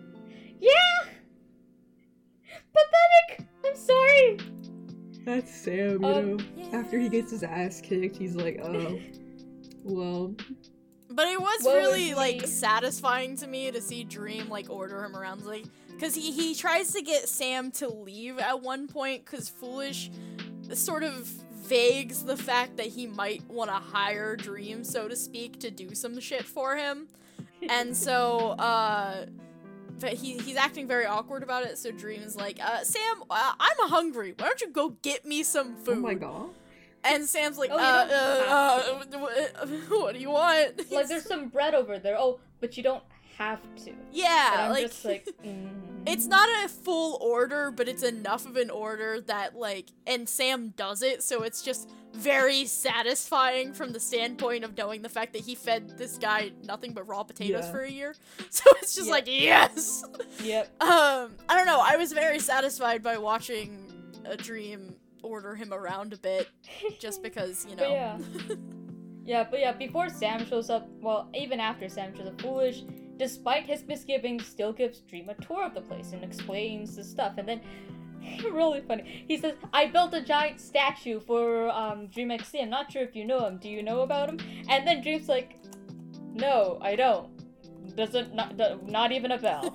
Yeah! Pathetic! I'm sorry! That's Sam, you um, know? yeah. After he gets his ass kicked, he's like, oh, well. But it was What really, was like, he? satisfying to me to see Dream, like, order him around, like, because he, he tries to get Sam to leave at one point, because Foolish sort of vagues the fact that he might want to hire Dream, so to speak, to do some shit for him. And so, uh... But he, he's acting very awkward about it, so Dream is like, uh, Sam, uh, I'm hungry. Why don't you go get me some food? Oh my god. And Sam's like, Oh, you uh, don't uh, uh, what do you want? Like, there's some bread over there. Oh, but you don't have to. Yeah, and I'm like, just like, mm. it's not a full order, but it's enough of an order that, like, and Sam does it, so it's just very satisfying from the standpoint of knowing the fact that he fed this guy nothing but raw potatoes Yeah. for a year. So it's just Yep. like, yes! Yep. Um, I don't know, I was very satisfied by watching a Dream order him around a bit, just because, you know. But yeah. Yeah, but yeah, before Sam shows up, well, even after Sam shows up, Foolish, despite his misgivings, still gives Dream a tour of the place and explains the stuff. And then, really funny, he says, I built a giant statue for um, Dream X C. I'm not sure if you know him. Do you know about him? And then Dream's like, no, I don't. Doesn't, not, not even a bell.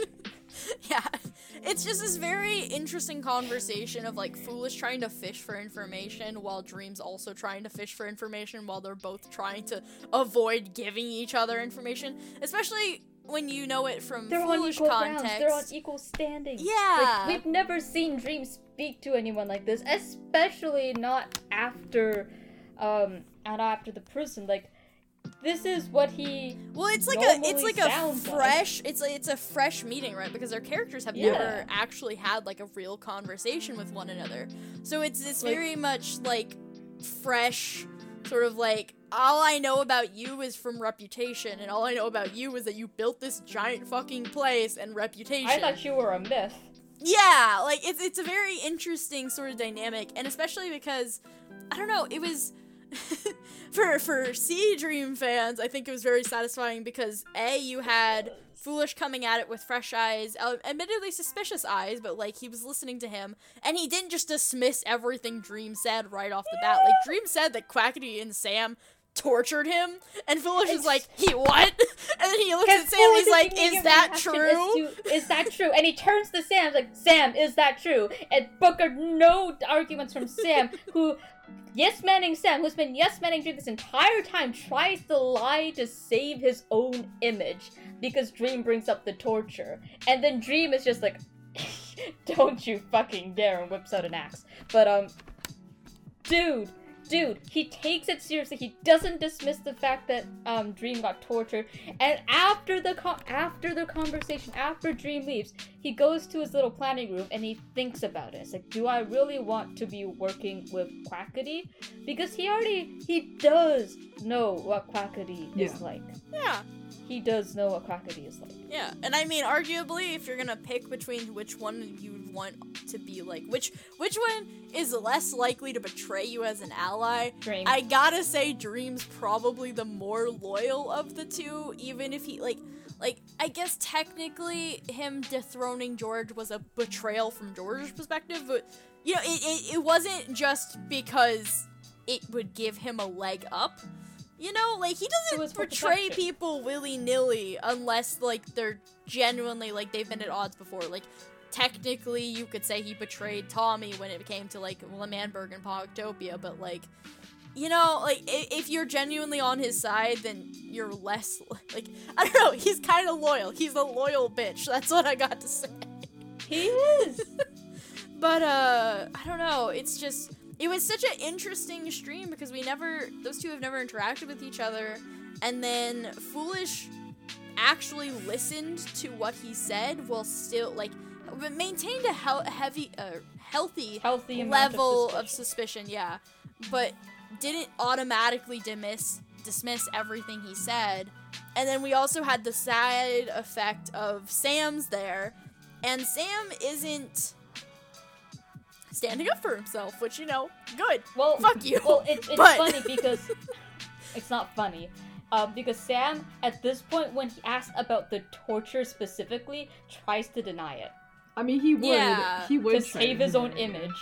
Yeah, it's just this very interesting conversation of, like, Foolish trying to fish for information while Dream's also trying to fish for information while they're both trying to avoid giving each other information, especially when you know it from They're on Foolish equal context. grounds. They're on equal standing. Yeah. Like, we've never seen Dream speak to anyone like this, especially not after, um, and after the prison. Like, this is what he. Well, it's like a it's normally like a sounds fresh it's like it's a fresh meeting, right? Because their characters have Yeah. never actually had like a real conversation with one another. So it's it's Like- very much like fresh, sort of like, all I know about you is from Reputation, and all I know about you is that you built this giant fucking place and Reputation. I thought you were a myth. Yeah, like it's it's a very interesting sort of dynamic, and especially because I don't know, it was for for Sea Dream fans, I think it was very satisfying because A, you had Foolish coming at it with fresh eyes, uh, admittedly suspicious eyes, but like he was listening to him, and he didn't just dismiss everything Dream said right off the bat. Like Dream said that Quackity and Sam tortured him, and Foolish is like, he what? And then he looks at Sam and he's like, is that true? Is, to, is that true? And he turns to Sam like, Sam, is that true? And Booker, no arguments from Sam, who yes-manning Sam, who's been yes-manning Dream this entire time, tries to lie to save his own image because Dream brings up the torture. And then Dream is just like, don't you fucking dare, and whips out an axe. But, um, dude, dude, he takes it seriously. He doesn't dismiss the fact that um, Dream got tortured. And after the co- after the conversation, after Dream leaves, he goes to his little planning room and he thinks about it. It's like, do I really want to be working with Quackity? Because he already, he does know what Quackity Yeah. is like. Yeah. He does know what Quackity is like. Yeah, and I mean, arguably, if you're gonna pick between which one you would want to be like, which which one is less likely to betray you as an ally, Dream. I gotta say Dream's probably the more loyal of the two, even if he, like, like, I guess technically him dethroning George was a betrayal from George's perspective, but, you know, it, it, it wasn't just because it would give him a leg up. You know, like, he It was doesn't for betray protection. people willy-nilly unless, like, they're genuinely, like, they've been at odds before. Like, technically, you could say he betrayed Tommy when it came to, like, L'Manberg and Pogtopia, but, like, you know, like, i- if you're genuinely on his side, then you're less, like, I don't know, he's kind of loyal. He's a loyal bitch. That's what I got to say. He is! But, uh, I don't know, it's just, it was such an interesting stream because we never, those two have never interacted with each other, and then Foolish actually listened to what he said while still, like, but maintained a hel- heavy, uh, healthy, Healthy amount level of of suspicion, yeah, but didn't automatically dismiss, dismiss everything he said, and then we also had the side effect of Sam's there, and Sam isn't standing up for himself, which, you know, good. Well, Fuck you. Well, it, it's But- funny because it's not funny. Um, because Sam, at this point, when he asks about the torture specifically, tries to deny it I mean, he would. Yeah, he would to try save to his own deny it. image.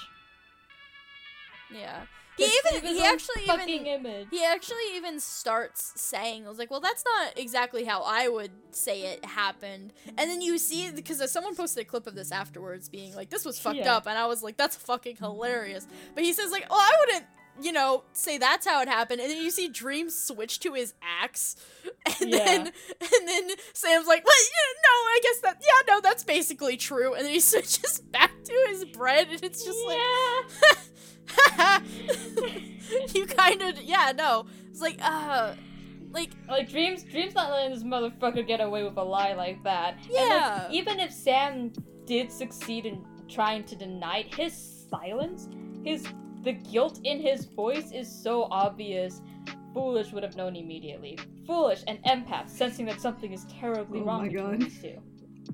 Yeah. To He save even, his he own actually fucking even, image. he actually even starts saying, I was like, well, that's not exactly how I would say it happened. And then you see, because someone posted a clip of this afterwards being like, this was fucked Yeah. up. And I was like, that's fucking hilarious. But he says like, oh, I wouldn't, you know, say that's how it happened. And then you see Dream switch to his axe. And Yeah. then, and then Sam's like, well, yeah, no, I guess that, yeah, no, that's basically true. And then he switches back to his bread. And it's just like, Yeah. You kind of, yeah, no. It's like, uh, like, Like, Dream's Dream's not letting this motherfucker get away with a lie like that. Yeah. And, like, even if Sam did succeed in trying to deny it, his silence, his the guilt in his voice is so obvious. Foolish would have known immediately. Foolish and Empath, sensing that something is terribly Oh wrong my between God. these two.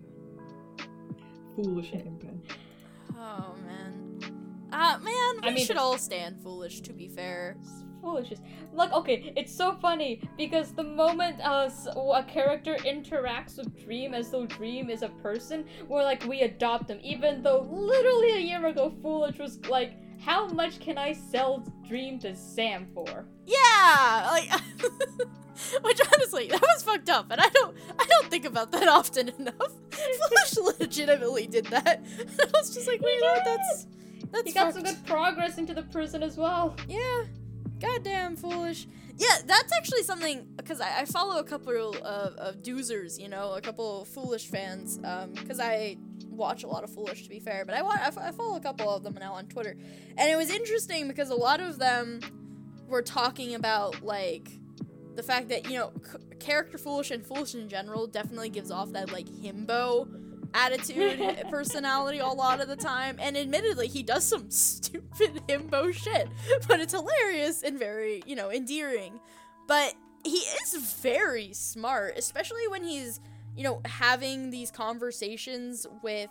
Foolish and Empath. oh man. Uh, man, we I mean, should all stand Foolish, to be fair. Foolish is like, okay, it's so funny because the moment uh, s- a character interacts with Dream as though Dream is a person, we're like, we adopt them, even though literally a year ago Foolish was like, how much can I sell Dream to Sam for? Yeah, like, which honestly, that was fucked up, and I don't, I don't think about that often enough. Foolish legitimately did that. I was just like, wait, no, that's, that's He got fucked. some good progress into the prison as well. Yeah, goddamn Foolish. Yeah, that's actually something, because I, I follow a couple of, of doozers, you know, a couple of Foolish fans, um, because I watch a lot of Foolish, to be fair, but I, wa- I, f- I follow a couple of them now on Twitter, and it was interesting because a lot of them were talking about, like, the fact that, you know, c- character Foolish and Foolish in general definitely gives off that, like, himbo attitude, personality a lot of the time, and admittedly, he does some stupid himbo shit, but it's hilarious and very, you know, endearing. But he is very smart, especially when he's, you know, having these conversations with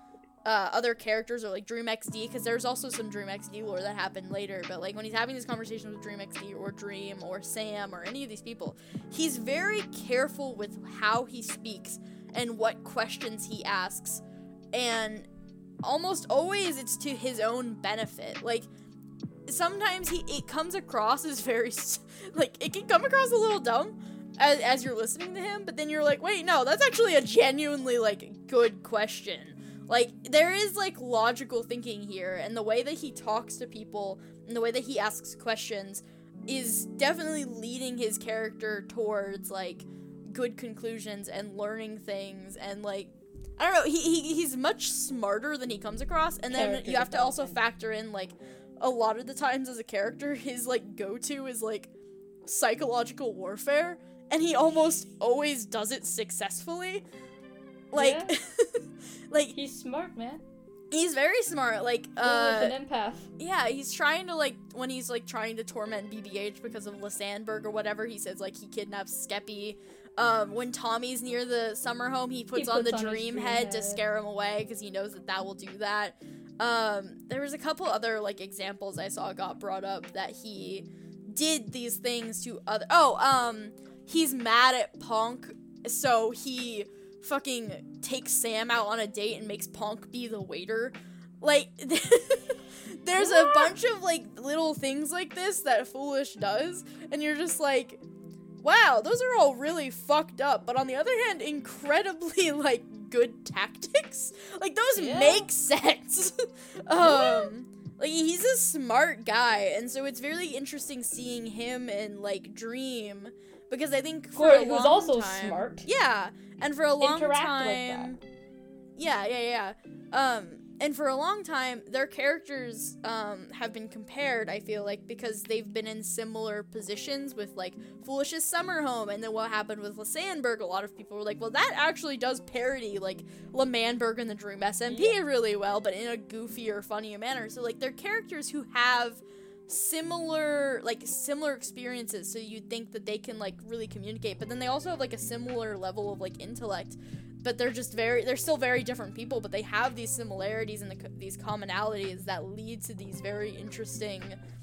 uh, other characters or like Dream X D, because there's also some Dream X D lore that happened later, but like when he's having these conversations with Dream X D or Dream or Sam or any of these people, he's very careful with how he speaks and what questions he asks, and almost always it's to his own benefit. Like, sometimes he it comes across as very, like, it can come across a little dumb as, as you're listening to him, but then you're like, wait, no, that's actually a genuinely, like, good question. Like, there is, like, logical thinking here, and the way that he talks to people, and the way that he asks questions, is definitely leading his character towards, like, good conclusions and learning things, and, like, I don't know, he, he he's much smarter than he comes across, and then Character you have to also development. factor in, like, a lot of the times as a character, his, like, go-to is, like, psychological warfare, and he almost always does it successfully. Like, Yeah. like, He's smart, man. he's very smart, like, Foolish uh, and Empath. yeah, he's trying to, like, when he's, like, trying to torment B B H because of Lysanberg or whatever, he says, like, he kidnaps Skeppy. Um, when Tommy's near the summer home, he puts, He on puts the on his dream dream head to head. scare him away, because he knows that that will do that. Um, there was a couple other, like, examples I saw got brought up that he did these things to other- oh, um, he's mad at Punk, so he fucking takes Sam out on a date and makes Punk be the waiter. Like, there's a bunch of, like, little things like this that Foolish does, and you're just like, wow, those are all really fucked up, but on the other hand, incredibly, like, good tactics. Like, those Yeah. make sense. um, like, he's a smart guy, and so it's really interesting seeing him in, like, Dream, because I think for Who- a who's long also time- smart. Yeah, and for a long Interact like time, yeah, yeah, yeah. Um, and for a long time, their characters um have been compared, I feel like, because they've been in similar positions with, like, Foolish's summer home, and then what happened with Lysanberg. A lot of people were like, well, that actually does parody, like, Lamanberg and the Dream S M P really well, but in a goofier, funnier manner. So, like, they're characters who have similar, like, similar experiences, so you'd think that they can, like, really communicate, but then they also have, like, a similar level of, like, intellect, but they're just very, they're still very different people, but they have these similarities and the, co- these commonalities that lead to these very interesting,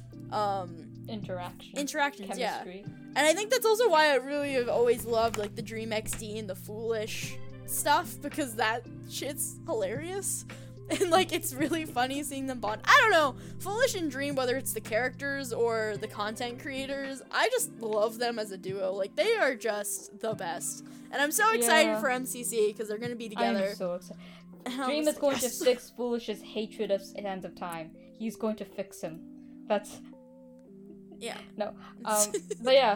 um, Interaction. interactions, yeah. Chemistry. And I think that's also why I really have always loved, like, the Dream X D and the Foolish stuff, because that shit's hilarious. And, like, it's really funny seeing them bond. I don't know. Foolish and Dream, whether it's the characters or the content creators, I just love them as a duo. Like, they are just the best. And I'm so excited Yeah. for M C C, because they're going to be together. I'm so excited. And I'm Dream just is going like, to yes. fix Foolish's hatred of Sands of Time. He's going to fix him. That's Yeah. no. Um, but yeah.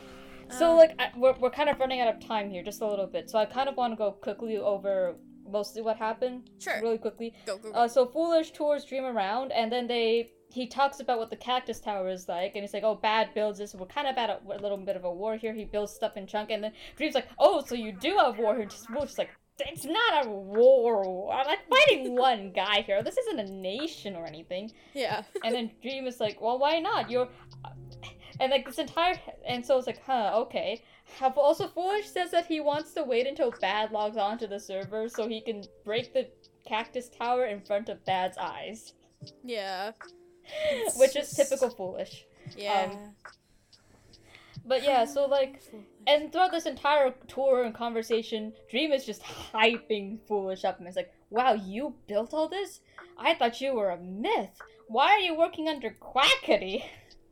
So Um, like I, we're we're kind of running out of time here, just a little bit. So I kind of want to go quickly over mostly what happened, Sure. really quickly. Go, go, go. Uh, so Foolish tours Dream around, and then they he talks about what the Cactus Tower is like, and he's like, oh, Bad builds this, we're kind of at a, a little bit of a war here, he builds stuff in chunk, and then Dream's like, oh, so you do have war here, just, just like, it's not a war, I'm like fighting one guy here, this isn't a nation or anything. Yeah. And then Dream is like, well, why not, you're, and like this entire, and so it's like, huh, okay. Have also Foolish says that he wants to wait until Bad logs onto the server so he can break the Cactus Tower in front of Bad's eyes. Yeah. It's Which just... is typical Foolish. Yeah. Um, but yeah, so like, and throughout this entire tour and conversation, Dream is just hyping Foolish up, and it's like, wow, you built all this? I thought you were a myth. Why are you working under Quackity?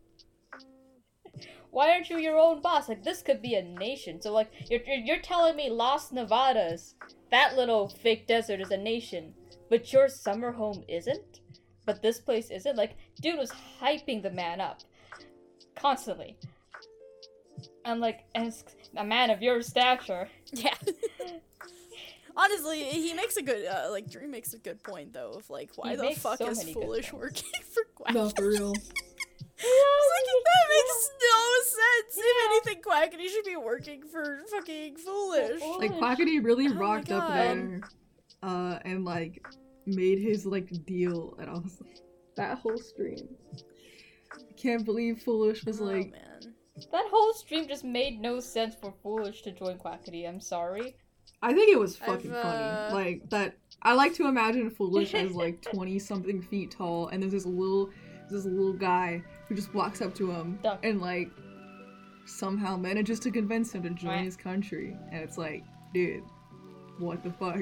Why aren't you your own boss? Like, this could be a nation. So, like, you're, you're, you're telling me Las Nevadas, that little fake desert, is a nation, but your summer home isn't? But this place isn't? Like, dude was hyping the man up. Constantly. And, like, as a man of your stature. Yeah. Honestly, he makes a good, uh, like, Dream makes a good point, though, of, like, why He the makes fuck so is many good Foolish points. working for Quack? No, for real. It's like, that makes no sense. If anything, Quackity should be working for fucking Foolish. Like, Quackity really Oh my rocked up God. there, uh, and, like, made his, like, deal, and I was like, that whole stream. I can't believe Foolish was Oh, like, man. That whole stream just made no sense for Foolish to join Quackity, I'm sorry. I think it was fucking I've, uh... funny. Like, that, I like to imagine Foolish as, like, twenty-something feet tall, and there's this little, this little guy who just walks up to him, Duck. and, like, somehow manages to convince him to join Right. his country, and it's like, dude, what the fuck?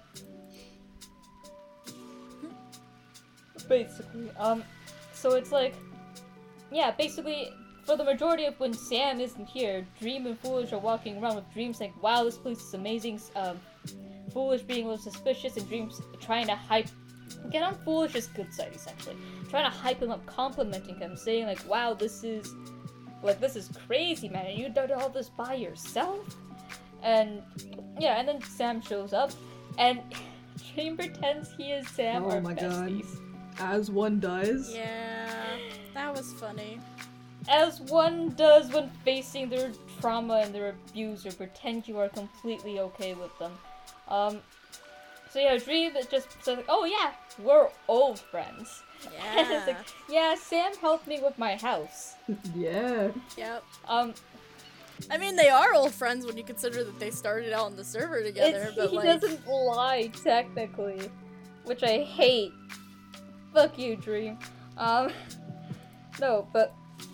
Basically, um, so it's like, yeah, basically, for the majority of when Sam isn't here, Dream and Foolish are walking around with Dream saying, wow, this place is amazing, um, Foolish being a little suspicious, and Dream's trying to hype, get on Foolish's good side, essentially, trying to hype him up, complimenting him, saying like, wow, this is, like, this is crazy, man, and you did all this by yourself? And, yeah, and then Sam shows up, and Dream pretends he is Sam, Oh our my God. besties. As one does. Yeah, that was funny. As one does when facing their trauma and their abuser, pretend you are completely okay with them. Um, so yeah, Dream just says, like, oh yeah, we're old friends. And it's Yeah. like, yeah, Sam helped me with my house. Yeah. Yep. Um, I mean, they are old friends when you consider that they started out on the server together, it's, but he like... doesn't lie, technically. Which I hate. Fuck you, Dream. Um, no, but...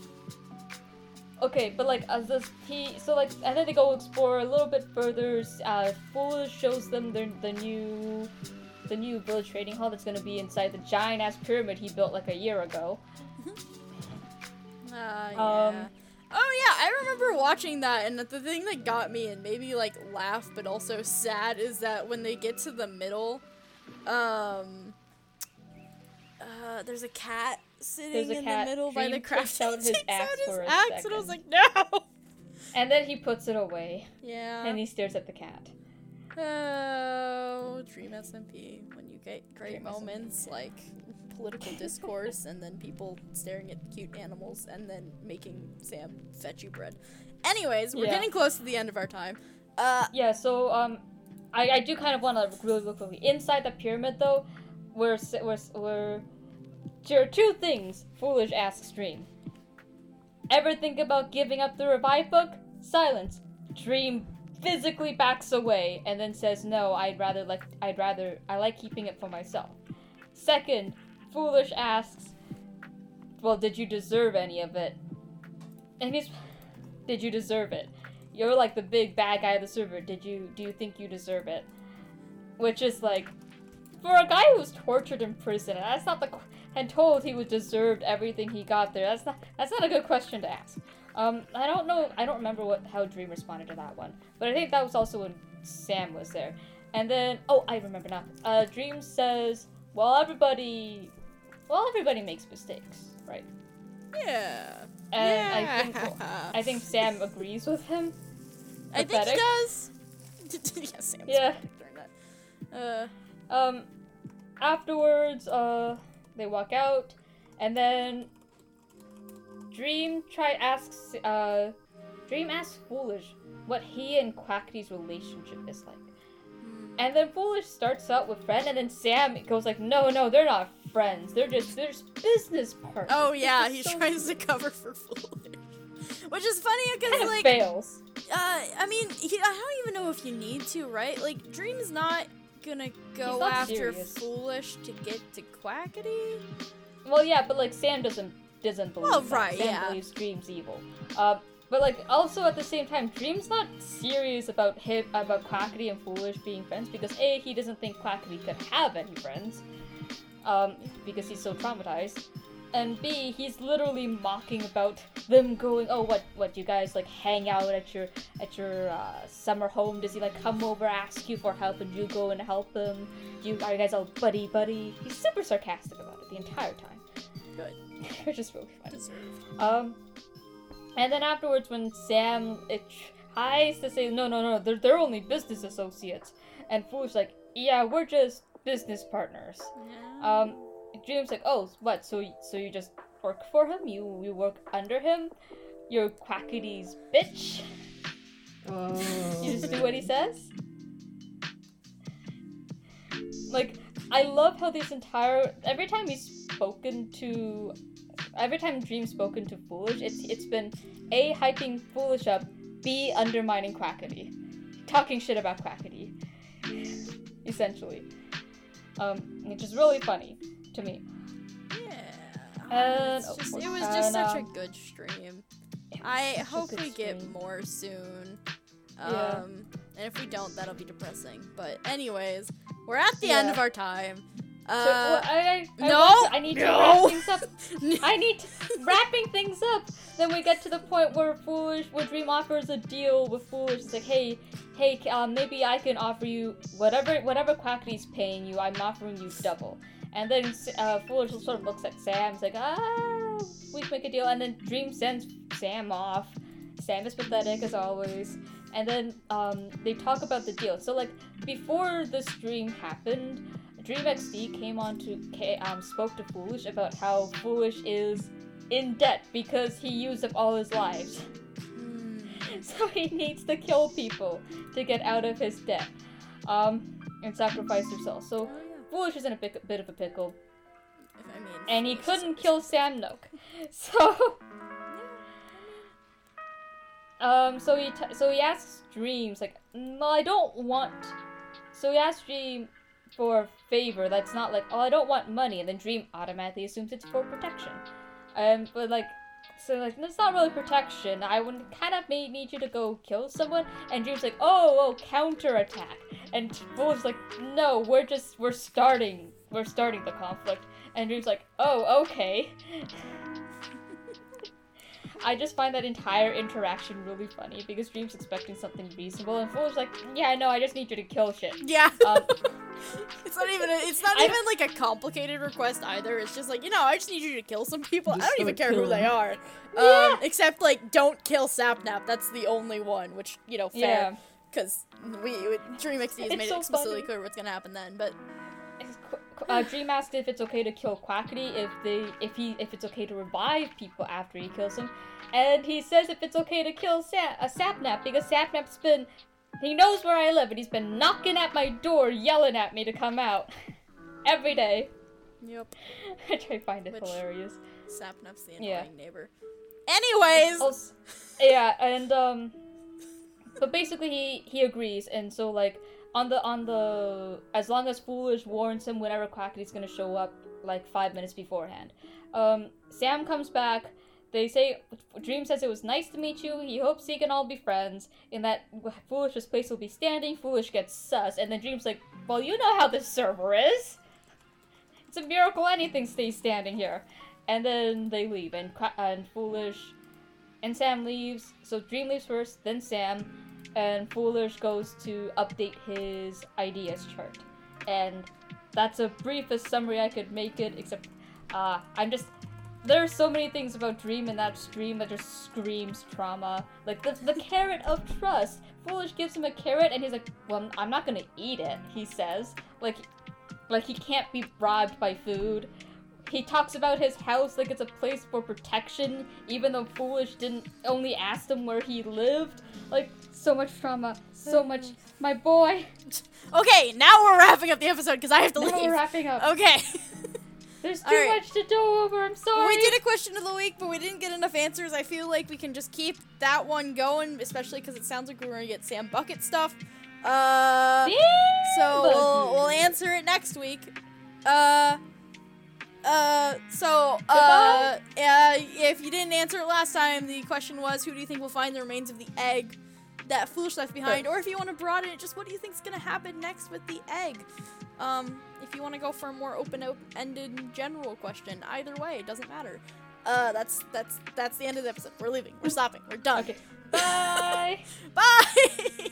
Okay, but like, as this, he, so like, and then they go explore a little bit further, uh, Foolish shows them the, the new, the new village trading hall that's gonna be inside the giant-ass pyramid he built like a year ago. Ah, yeah. Um, Oh yeah, I remember watching that, and the thing that got me and made me like laugh but also sad is that when they get to the middle, um, uh, there's a cat sitting There's a in cat. the middle by the Dream craft. takes out his takes axe out his for a axe, and I was like, second. no. And then he puts it away, Yeah. and he stares at the cat. Oh, Dream S M P. When you get great Dream S M P, moments yeah. like political discourse, and then people staring at cute animals, and then making Sam fetch you bread. Anyways, we're Yeah. getting close to the end of our time. Uh, Yeah, so, um, I, I do kind of want to really look quickly. Inside the pyramid, though, where, where, where, there are two things Foolish asks Dream. Ever think about giving up the Revive book? Silence. Dream physically backs away and then says, no, I'd rather like, I'd rather, I like keeping it for myself. Second, Foolish asks, well, did you deserve any of it? And he's, did you deserve it? You're like the big bad guy of the server. Did you, do you think you deserve it? Which is like, for a guy who was tortured in prison, and that's not the, and told he was deserved everything he got there, that's not, that's not a good question to ask. Um, I don't know, I don't remember what, how Dream responded to that one, but I think that was also when Sam was there. And then, oh, I remember now. Uh, Dream says, well, everybody, well, everybody makes mistakes, right? yeah. And yeah. I think, I think Sam agrees with him. I think he Pathetic. does. yeah, Sam's Yeah. pathetic during that. Uh, Um, afterwards, uh, they walk out, And then Dream try asks uh Dream asks Foolish what he and Quackity's relationship is like. And then Foolish starts out with friend, and then Sam goes like, no, no, they're not friends. They're just, they're just business partners. Oh yeah, he so tries to cover for Foolish. Which is funny because, kind of like, fails. Uh, I mean, he, I don't even know if you need to, right? Like, Dream's not gonna go not after serious. Foolish to get to Quackity. Well, yeah, but like Sam doesn't doesn't believe. Well, that. right, Sam yeah. believes Dream's evil. Um, but like also at the same time, Dream's not serious about him about Quackity and Foolish being friends because A, he doesn't think Quackity could have any friends, um, because he's so traumatized. And B, he's literally mocking about them going, oh, what, what, you guys, like, hang out at your, at your, uh, summer home? Does he, like, come over, ask you for help, and you go and help him? Do you, are you guys all buddy-buddy? He's super sarcastic about it the entire time. Good. Which is really funny. Deserved. Um, and then afterwards, when Sam, it tries to say, no, no, no, they're, they're only business associates. And Fool's like, yeah, we're just business partners. Yeah. Um, Dream's like, oh, what? So, so you just work for him? You, you work under him? You're Quackity's bitch? Oh, You just do what he says? Like, I love how this entire every time he's spoken to, every time Dream's spoken to Foolish, it's it's been A, hyping Foolish up, B, undermining Quackity, talking shit about Quackity, essentially. Um, which is really funny to me. Yeah. And, It's just, oh, it was just and, such a um, good stream. It was I such a hope good we get stream. more soon. Um, Yeah. And if we don't, that'll be depressing. But anyways, we're at the Yeah. end of our time. So, Uh, well, I, I, I, no, want to- I need to no. wrap things up. I need to, wrapping things up. Then we get to the point where Foolish, where Dream offers a deal with Foolish. It's like, hey, hey, um, maybe I can offer you whatever, whatever Quackity's paying you. I'm offering you double. And then uh, Foolish sort of looks at Sam. It's like, ah, we can make a deal. And then Dream sends Sam off. Sam is pathetic as always. And then um, they talk about the deal. So like before the stream happened, Dream X D came on to um, spoke to Foolish about how Foolish is in debt because he used up all his lives. Hmm. So he needs to kill people to get out of his debt, um, and sacrifice himself. So Oh, yeah. Foolish is in a bit, bit of a pickle, If, I mean, and he Foolish is couldn't always- kill Sam Nook. So, um, so he t- so he asks Dreams like, no, I don't want. So he asks Dream for a favor that's not like, oh, I don't want money, and then Dream automatically assumes it's for protection. Um, but like, so like, that's not really protection. I would kind of may need you to go kill someone, and Dream's like, oh, oh, counterattack, and Fool's like, no, we're just we're starting we're starting the conflict, and Dream's like, oh, okay. I just find that entire interaction really funny because Dream's expecting something reasonable, and Fool's like, yeah, no, I just need you to kill shit. Yeah. Um, It's not even. A, it's not I- even like a complicated request either. It's just like, you know, I just need you to kill some people. I Just don't even start care who they killing. are. Yeah. Um, except like, don't kill Sapnap. That's the only one. Which, you know, yeah. fair. Because we Dream X D has It's made so it explicitly funny. clear what's gonna happen then. But Uh, Dream asked if it's okay to kill Quackity, if they, if he, if it's okay to revive people after he kills them, and he says if it's okay to kill Sa- a Sapnap because Sapnap's been, he knows where I live and he's been knocking at my door, yelling at me to come out every day. yep, Which I find it Which- hilarious. Sapnap's the annoying Yeah. neighbor. Anyways, Also, yeah, and um, but basically he he agrees, and so like on the on the as long as Foolish warns him whenever Quackity's gonna show up, like five minutes beforehand. Um, Sam comes back. They say Dream says it was nice to meet you. He hopes he can all be friends. In that Foolish's place will be standing. Foolish gets sus, and then Dream's like, "Well, you know how this server is. It's a miracle anything stays standing here." And then they leave, and Qua- and Foolish and Sam leaves. So Dream leaves first, then Sam, and Foolish goes to update his ideas chart. And that's a briefest summary I could make it, except uh, I'm just... There's so many things about Dream in that stream that just screams trauma. Like, the, the carrot of trust. Foolish gives him a carrot, and he's like, well, I'm not gonna eat it, he says. Like, like he can't be bribed by food. he talks about his house like it's a place for protection, even though Foolish didn't only ask him where he lived. Like, so much trauma, so much, my boy. Okay, now we're wrapping up the episode because I have to Now leave. we're wrapping up. Okay. There's too Alright. much to go over, I'm sorry. We did a question of the week, but we didn't get enough answers. I feel like we can just keep that one going, especially because it sounds like we're going to get Sam Bucket stuff. Uh, so we'll, we'll answer it next week. Uh, uh, so, uh, uh, if you didn't answer it last time, the question was, who do you think will find the remains of the egg that Foolish left behind? Or if you want to broaden it, just what do you think is going to happen next with the egg? Um, if you want to go for a more open-ended general question, either way, it doesn't matter. Uh, that's, that's, that's the end of the episode. We're leaving. We're stopping. We're done. Okay. Bye. Bye!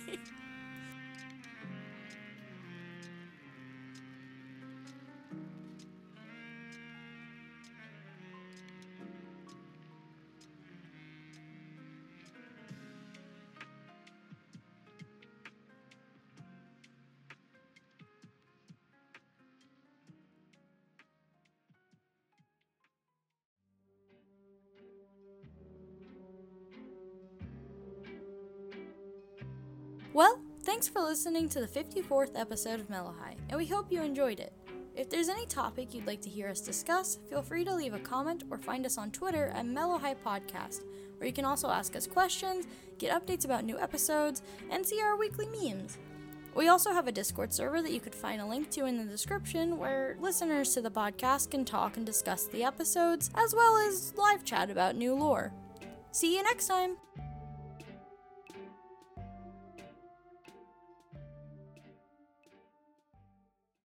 Well, thanks for listening to the fifty-fourth episode of Mellow High, and we hope you enjoyed it. If there's any topic you'd like to hear us discuss, feel free to leave a comment or find us on Twitter at Mellow High Podcast, where you can also ask us questions, get updates about new episodes, and see our weekly memes. We also have a Discord server that you could find a link to in the description, where listeners to the podcast can talk and discuss the episodes, as well as live chat about new lore. See you next time!